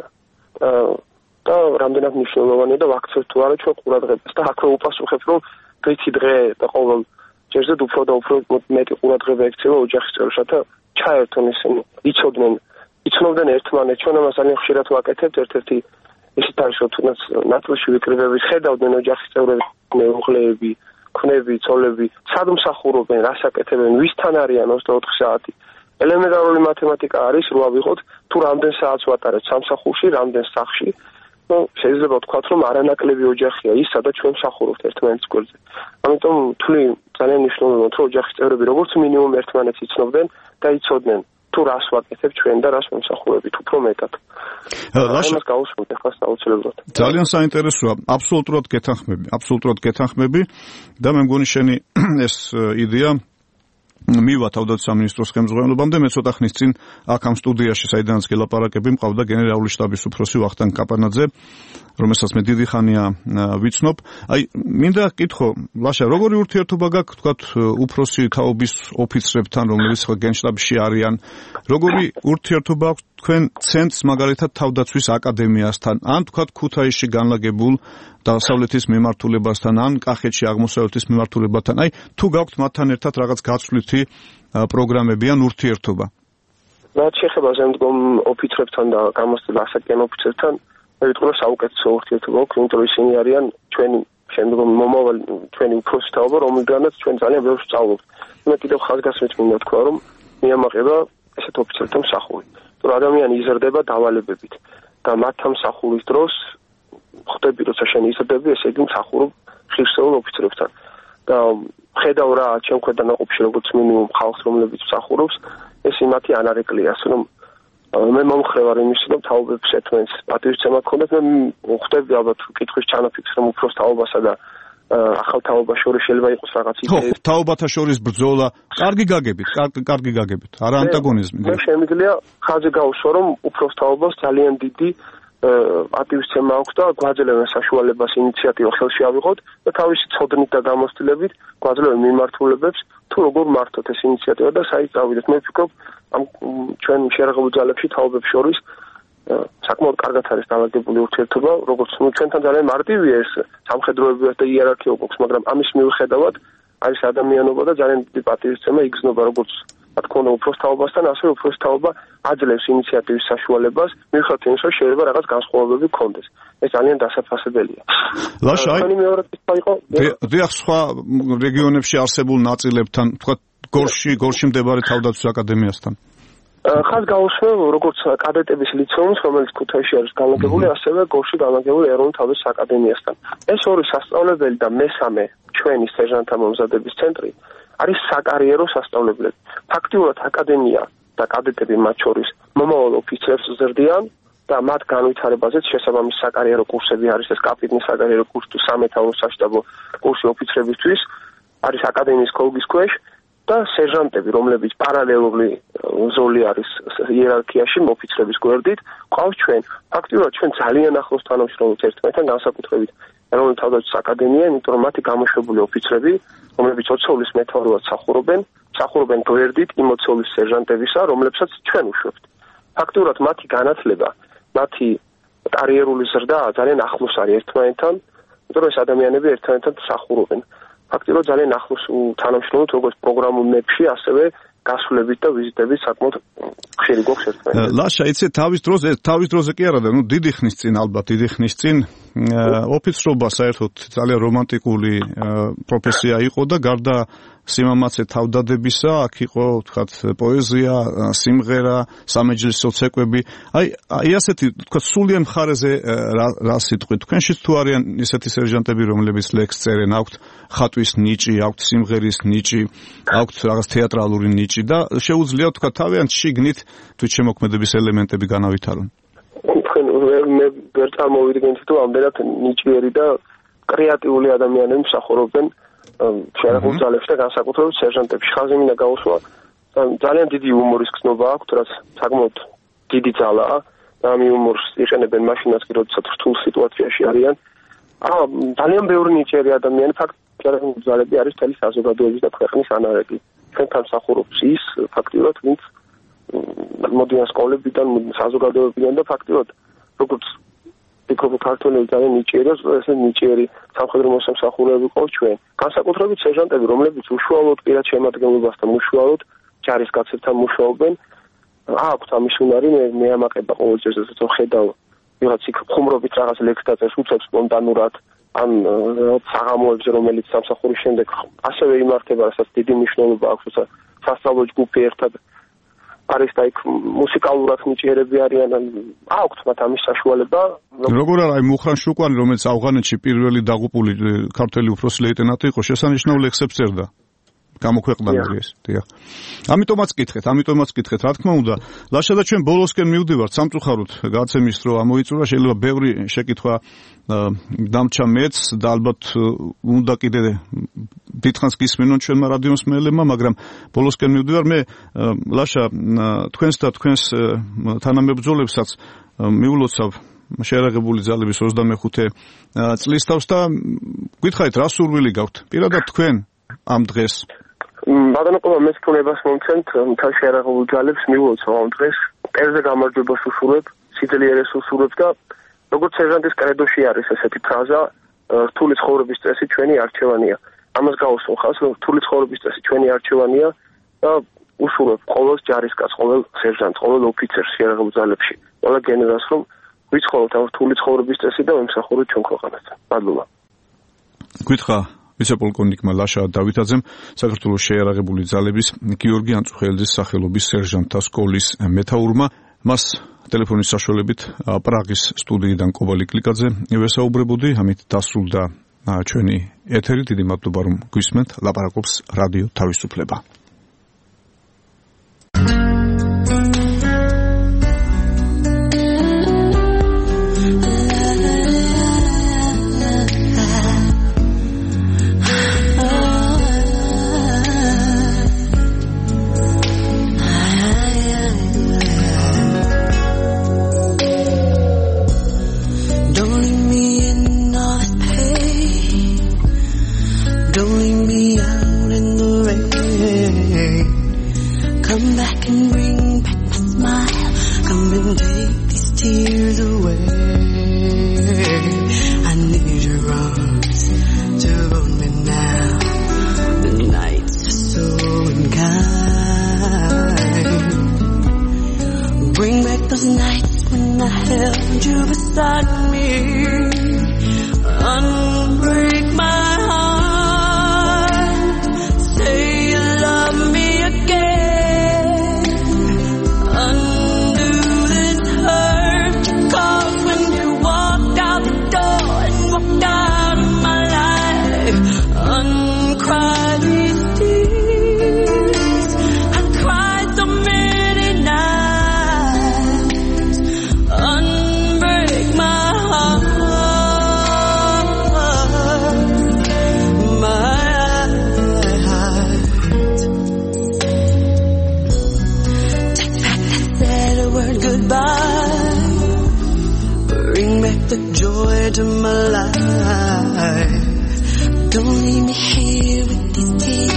და რამდენად მნიშვნელოვანია და ვაქცევთ თუ არა ჩვენ ყურადღებას და აქვე უპასუხებ, რომ ვიცი დღე და ყოველ ჯერზე უფრო და უფრო მეტი ყურადღება ექცევა ოჯახის წევრებსა ჩაერთონ ისინი, იცოდნენ, იცნობდნენ ერთმანეთს, ჩვენ ამას ძალიან ხშირად ვაკეთებთ, ერთ-ერთი ისიც არის, რომ თუნდაც ნაწილში ვიკრიბებით, ხედავდნენ ოჯახის წევრები, მეუღლეები, ქმნები, ცოლები, სად მსახურობენ, რას აკეთებენ, ვისთან არიან ოცდაოთხი საათი. ელემენტარული მათემატიკა არის, რო ავიღოთ, თუ რამდენ საათს ვატარებთ სამსახურში, რამდენ სახლში. ну, შეიძლება ვთქვათ, რომ არანაკლები ოჯახია ის, სადაც ჩვენ მსახურობთ ერთმანეთის გვერდზე. ამიტომ თვლი ძალიან მნიშვნელოვანია, რომ ოჯახის წევრები როგორც მინიმუმ ერთმანეთს იცნობდნენ და იცოდნენ, თუ რას ვაკეთებ ჩვენ და რას მომსახურებით უფრო მეტად. ამას გავუსმოთ ახლა საოცრებლად. ძალიან საინტერესოა, აბსოლუტურად გეთანხმები, აბსოლუტურად გეთანხმები და მე მგონი შენი ეს იდეა მივა თავდაცვის სამინისტროს ხელმძღვანელობამდე მე ცოტა ხნის წინ აქ ამ სტუდიაში საიდანაც გელაპარაკები მყავდა გენერალური შტაბის უფროსი ვახტანგ კაპანაძე, რომელსაც მე დიდი ხანია ვიცნობ. აი, მინდა გკითხო, ლაშა, როგორი ურთიერთობა გაქვს, თქვათ, უფროსი თაობის ოფიცრებთან, რომლებიც ხო გენშტაბში არიან, როგორი ურთიერთობა აქვს თქვენ ცენტრს მაგალითად თავდაცვის აკადემიასთან, ან თქვათ ქუთაისში განლაგებულ დასავლეთის მიმართულებასთან, ან კახეთში აღმოსავლეთის მიმართულებასთან. აი, თუ გაქვთ მათთან ერთად რაღაც გაცვლითი პროგრამები ან ურთიერთობა? რაც შეეხება ზემდგომ ოფიცრებთან და გამოცდილ ასაკიან ოფიცრებთან, მე ვიტყვი, რომ საუკეთესო ურთიერთობა აქვს, იმიტომ რომ ისინი არიან ჩვენი შემდგომი მომავალი, ჩვენი უფროსი თაობა, რომლიდანაც ჩვენ ძალიან ბევრს ვსწავლობთ. მე კიდევ ხაზგასმით მინდა თქვა, რომ მიამაყება ესეთ ოფიცერთა მსახური. რომ ადამიანი იზრდება დავალებებით და მათთან მსახურის დროს ხვდები, როცა შენ იზრდები, ესე იგი მსახურობ ღირსეულ ოფიცრებთან. და ხედავ რა ჩემ ქვედანაყოფში როგორც მინიმუმ ხალხს, რომლებიც მსახურობს, ეს იმათი ანარეკლია, ასე რომ მე მომხრევარ იმის, რომ თაობებს ეთმენს პატივისცემა გქონდათ, მე ხვდები ალბათ კითხვის ჩანაფიქრს, რომ უფროს თაობასა და ახალ თაობას შორის შეიძლება იყოს რაღაც იდეა. ხო, თაობათა შორის ბრძოლა, კარგი გაგებით, კარგი გაგებით, არა ანტაგონიზმი. მე შემიძლია ხაზი გავუსვა, რომ უფროს თაობას ძალიან დიდი პატივისცემა აქვს და გვაძლევენ საშუალებას ინიციატივა ხელში ავიღოთ და თავისი ცოდნით და გამოცდილებით გვაძლევენ მიმართულებებს თუ როგორ მართოთ ეს ინიციატივა და საით წავიდეთ. მე ვფიქრობ, ამ ჩვენ შეერაღებულ ძალებში თაობებს შორის საკმაოდ კარგად არის დალაგებული ურთიერთობა, როგორც ნუ ჩვენთან ძალიან მარტივია ეს სამხედროებრივად და იერარქიულ გვაქვს, მაგრამ ამის მიუხედავად არის ადამიანობა და ძალიან დიდი პატივისცემა იგრძნობა როგორც რა თქმა უნდა უფროს თაობასთან, ასევე უფროს თაობა აძლევს ინიციატივის საშუალებას, მიუხედავად იმისა, რომ შეიძლება რაღაც განსხვავებები გქონდეს. ეს ძალიან დასაფასებელია. ლაშა, დიახ, სხვა რეგიონებში არსებულ ნაწილებთან, თქვა გორში, გორში მდებარე თავდაცვის აკადემიასთან. ხაზ გავუსმევ, როგორც კადეტების ლიცეუმს, რომელიც ქუთაისში არის განლაგებული, ასევე გორში განლაგებული ეროვნული თავდაცვის აკადემიასთან. ეს ორი სასწავლებელი და მესამე ჩვენი სერჟანტთა მომზადების ცენტრი არის საკარიერო სასწავლებლები. ფაქტიურად აკადემია და კადეტები მათ შორის მომავალ ოფიცრებს ზრდიან და მათ განვითარებაზეც შესაბამის საკარიერო კურსები არის, ეს კაპიტნის საკარიერო კურსი თუ სამეთაურო საშტაბო კურსი ოფიცრებისთვის არის აკადემიის ქოლგის ქვეშ და სერჟანტები, რომლებიც პარალელური ზოლი არის იერარქიაში ოფიცრების გვერდით, ყავს ჩვენ. ფაქტიურად ჩვენ ძალიან ახლოს თანამშრომლობთ ერთმანეთთან, განსაკუთრებით ეროვნული თავდაცვის აკადემია, იმიტომ რომ მათი გამოშვებული ოფიცრები, რომლებიც ოცეულის მეთაურად მსახურობენ, მსახურობენ გვერდით იმ ოცეულის სერჟანტებისა, რომლებსაც ჩვენ უშვებთ. ფაქტურად მათი განათლება, მათი კარიერული ზრდა ძალიან ახლოს არის ერთმანეთთან, იმიტომ რომ ეს ადამიანები ერთმანეთთან მსახურობენ. ფაქტობრივად ძალიან ახლოს თანამშრომლობთ როგორც პროგრამულ ნებში, ასევე გასვლებით და ვიზიტებით საკმაოდ ხშირი გვაქვს ერთმანეთთან. ლაშა, იცი თავის დროზე, თავის დროზე კი არა და ნუ დიდი ხნის წინ ალბათ, დიდი ხნის წინ ოფიცრობა საერთოდ ძალიან რომანტიკული პროფესია იყო და გარდა სიმამაცე თავდადებისა, აქ იყო, ვთქვათ, პოეზია, სიმღერა, სამეჯლისო ცეკვები. აი, აი ასეთი, ვთქვათ, სულიან მხარეზე რა სიტყვით. თქვენშიც თუ არიან ისეთი სერჟანტები, რომლებიც ლექს წერენ, აქვთ ხატვის ნიჭი, აქვთ სიმღერის ნიჭი, აქვთ რაღაც თეატრალური ნიჭი და შეუძლია, ვთქვათ, თავიანთ შიგნით თვითშემოქმედების ელემენტები განავითარონ. თქვენ მე ვერ წარმოვიდგენთ, თუ ამდენად ნიჭიერი და კრეატიული ადამიანები მსახურობენ შეერაღებულ ძალებში და განსაკუთრებით სერჟანტებში. ხაზი მინდა გაუსვა, ძალიან დიდი იუმორის გზნობა აქვთ, რაც საკმაოდ დიდი ძალაა და ამ იუმორს იყენებენ მაშინაც კი, როდესაც რთულ სიტუაციაში არიან. აა ძალიან ბევრი ნიჭიერი ადამიანი ფაქტობრივად შეერაღებული ძალები არის მთელი საზოგადოების და ქვეყნის ანარეკლი. ჩვენთან მსახურობს ის ფაქტობრივად, ვინც მოდიან სკოლებიდან, საზოგადოებიდან და ფაქტობრივად როგორც ფიქრობ ქართველები ძალიან ნიჭიერი, ესე ნიჭიერი სამხედრო მოსამსახურეები ყავს ჩვენ. განსაკუთრებით სერჟანტები, რომლებიც უშუალოდ პირად შემადგენლობასთან, უშუალოდ ჯარისკაცებთან მუშაობენ, აქვთ ამის უნარი, მე მე ამაყება ყოველთვის ესეც ხედავ, ვიღაც იქ ხუმრობით რაღაც ლექს დაწერს, უცებ სპონტანურად, ან საღამოებს, რომელიც სამსახურის შემდეგ ასევე იმართება, რასაც დიდი მნიშვნელობა აქვს, სასწავლო ჯგუფი ერთად არის და იქ მუსიკალურად ნიჭიერები არიან, აქვთ მათ ამის საშუალება. როგორ არა, აი მუხრან შუკვანი, რომელიც ავღანეთში პირველი დაღუპული ქართველი უფროსი ლეიტენანტი იყო, შესანიშნავ ლექსებს წერდა. გამოქვეყნებული ეს, დიახ. ამიტომაც კითხეთ, ამიტომაც კითხეთ, რა თქმა უნდა, ლაშა და ჩვენ ბოლოსკენ მივდივართ სამწუხაროდ გაცემის დრო ამოიწურა, შეიძლება ბევრი შეკითხვა დამჭა მეც და ალბათ უნდა კიდე დიდხანს გისმენონ ჩვენმა რადიო მსმენელებმა, მაგრამ ბოლოსკენ მივდივარ მე ლაშა თქვენს და თქვენს თანამებრძოლებსაც მიულოცავ შეერაღებული ძალების ოცდამეხუთე წლის თავს და გითხარით რა სურვილი გაქვთ პირადად თქვენ ამ დღეს? ბატონო, მეც ფუნებას მომცემთ თან შეერაღებულ ძალებს მიულოცავ ამ დღეს. მტერზე გამარჯვებას უსურვებ, სიძლიერეს უსურვებ და როგორც სერჟანტის კრედოში არის ესეთი ფრაზა, რთული ცხოვრების წესი ჩვენი არჩევანია. ამას გავუსვენ ხას, რომ რთული ცხოვრების წესი ჩვენი არჩევანია და უსურვებ ყოველ ჯარისკაცს, ყოველ სერჟანტს, ყოველ ოფიცერს შეერაღებულ ძალებში, ყველა გენერალს, რომ ვიცხოვროთ ამ რთული ცხოვრების წესი და ვემსახუროთ ჩვენ ქვეყანასთან. მადლობა. გითხრა ვიცე-პოლკოვნიკმა ლაშა დავითაძემ, საქართველოს შეიარაღებული ძალების გიორგი ანწუხელიძის სახელობის სერჟანტთა სკოლის მეთაურმა, მას ტელეფონის საშუალებით პრაღის სტუდიიდან კობალი კლიკაძე ვესაუბრებოდი, ამით დასრულდა ჩვენი ეთერი. დიდი მადლობა რომ გვისმენთ, ლაპარაკობს რადიო თავისუფლება.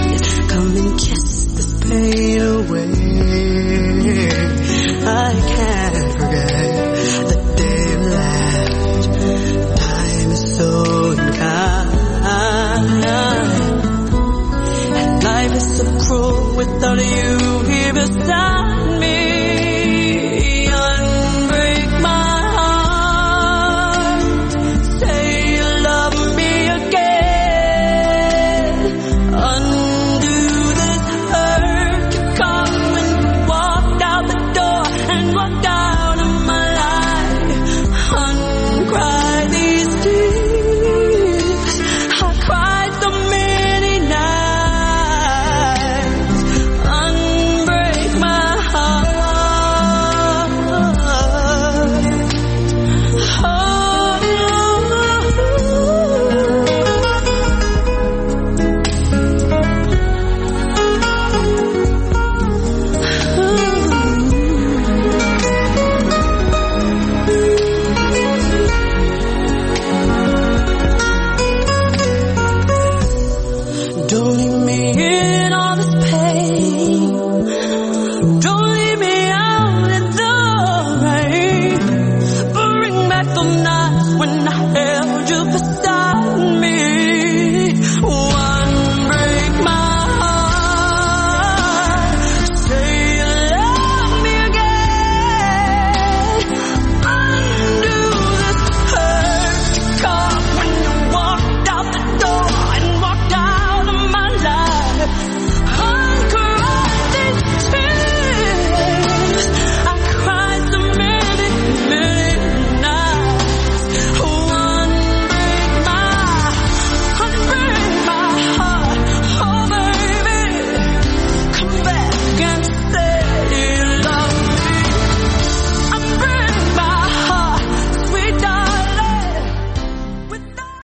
I can't you for